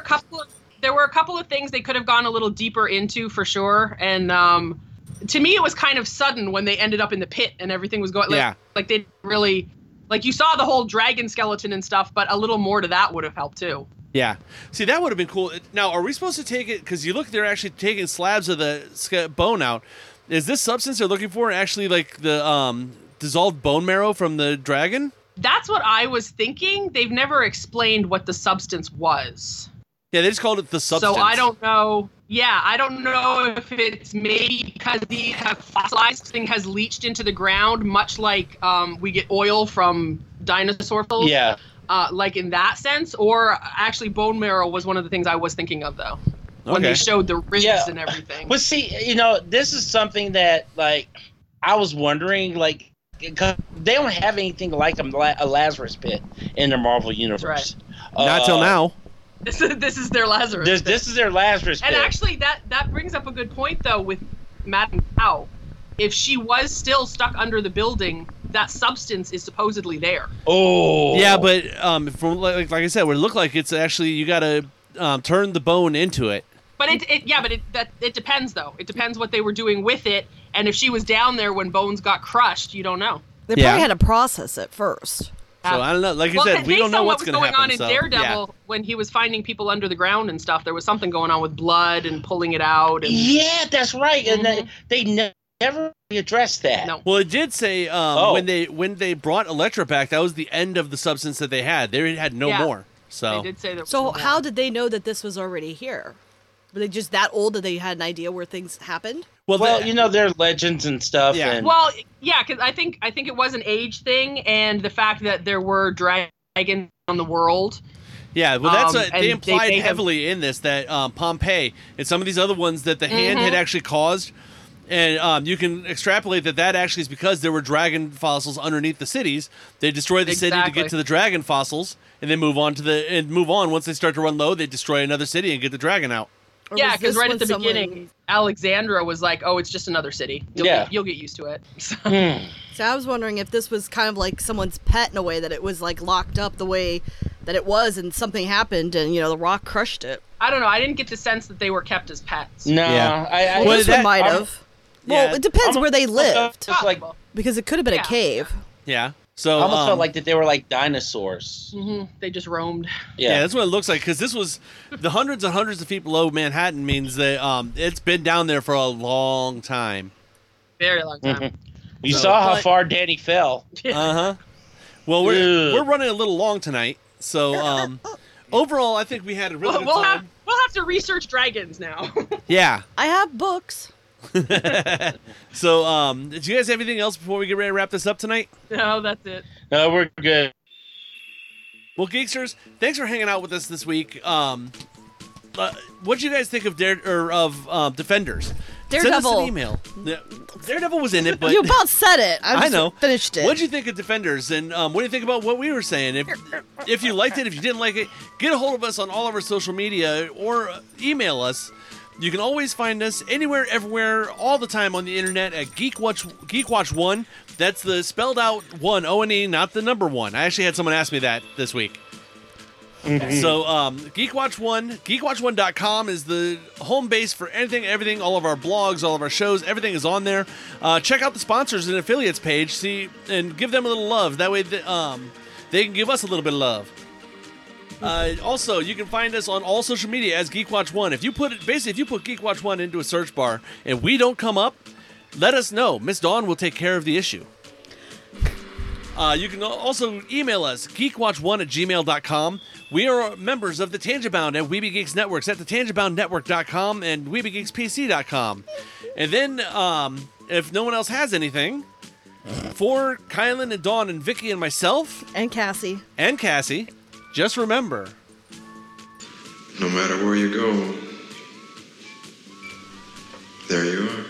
a couple of things they could have gone a little deeper into for sure. And to me, it was kind of sudden when they ended up in the pit and everything was going. Like they really, like you saw the whole dragon skeleton and stuff, but a little more to that would have helped too. Yeah. See, that would have been cool. Now, are we supposed to take it? Because you look, they're actually taking slabs of the bone out. Is this substance they're looking for actually like the dissolved bone marrow from the dragon? That's what I was thinking. They've never explained what the substance was. Yeah, they just called it the substance. So I don't know. Yeah, I don't know if it's maybe because these have fossilized, thing has leached into the ground, much like we get oil from dinosaur fossils. Yeah. Like in that sense, or actually bone marrow was one of the things I was thinking of though. When they showed the ribs and everything. But see, this is something that like I was wondering, like, because they don't have anything like a Lazarus pit in the Marvel universe. Right. Not till now. This is their Lazarus pit. This is their Lazarus pit. And actually, that brings up a good point though with Madame Gao. If she was still stuck under the building, that substance is supposedly there. Oh. Yeah, but from like I said, what it looked like, it's actually you got to turn the bone into it. But it depends though. It depends what they were doing with it, and if she was down there when bones got crushed, you don't know. They probably had to process it first. So I don't know. Like you said, we don't know what's going to happen. On in Daredevil when he was finding people under the ground and stuff. There was something going on with blood and pulling it out. And... Yeah, that's right. Mm-hmm. And they never addressed that. No. Well, it did say when they brought Elektra back, that was the end of the substance that they had. They had no more. So they did say that. So how did they know that this was already here? Were they just that old that they had an idea where things happened? Well, they're legends and stuff. Yeah. And... Well, yeah, because I think it was an age thing, and the fact that there were dragons on the world. Yeah, well, that's they implied heavily in this that Pompeii and some of these other ones that the hand had actually caused, and you can extrapolate that actually is because there were dragon fossils underneath the cities. They destroy the city to get to the dragon fossils, and then move on. Once they start to run low, they destroy another city and get the dragon out. Yeah, because right at the beginning, Alexandra was like, "Oh, it's just another city. You'll get used to it." So I was wondering if this was kind of like someone's pet in a way, that it was like locked up the way that it was, and something happened, and the rock crushed it. I don't know. I didn't get the sense that they were kept as pets. No, this one might have. Well, it depends where they lived, because it could have been a cave. Yeah. So I almost felt like that they were like dinosaurs. Mm-hmm. They just roamed. Yeah, that's what it looks like. Because this was the hundreds and hundreds of feet below Manhattan means that it's been down there for a long time. Very long time. Mm-hmm. You saw how far Danny fell. Well, we're running a little long tonight, so overall, I think we had a really good time. We'll have to research dragons now. Yeah. I have books. So, did you guys have anything else before we get ready to wrap this up tonight? No, that's it. No, we're good. Well, Geeksters, thanks for hanging out with us this week. What did you guys think of Defenders? Daredevil. Send us an email. Yeah, Daredevil was in it, but You about said it. I know. Finished it. What'd you think of Defenders? And what do you think about what we were saying? If you liked it, if you didn't like it, get a hold of us on all of our social media or email us. You can always find us anywhere, everywhere, all the time on the internet at GeekWatch1. That's the spelled out 1, O-N-E, not the number 1. I actually had someone ask me that this week. So, GeekWatch1, GeekWatch1.com is the home base for anything, everything, all of our blogs, all of our shows, everything is on there. Check out the sponsors and affiliates page, and give them a little love. That way, they can give us a little bit of love. Also, you can find us on all social media as GeekWatch1. If you put GeekWatch1 into a search bar and we don't come up, let us know. Miss Dawn will take care of the issue. You can also email us, geekwatch1@gmail.com. We are members of the Tangentbound and Weeby Geeks Networks at the tangentboundnetwork.com and weebygeekspc.com. And then, if no one else has anything, for Kylan and Dawn and Vicky and myself... And Cassie. Just remember... No matter where you go, there you are.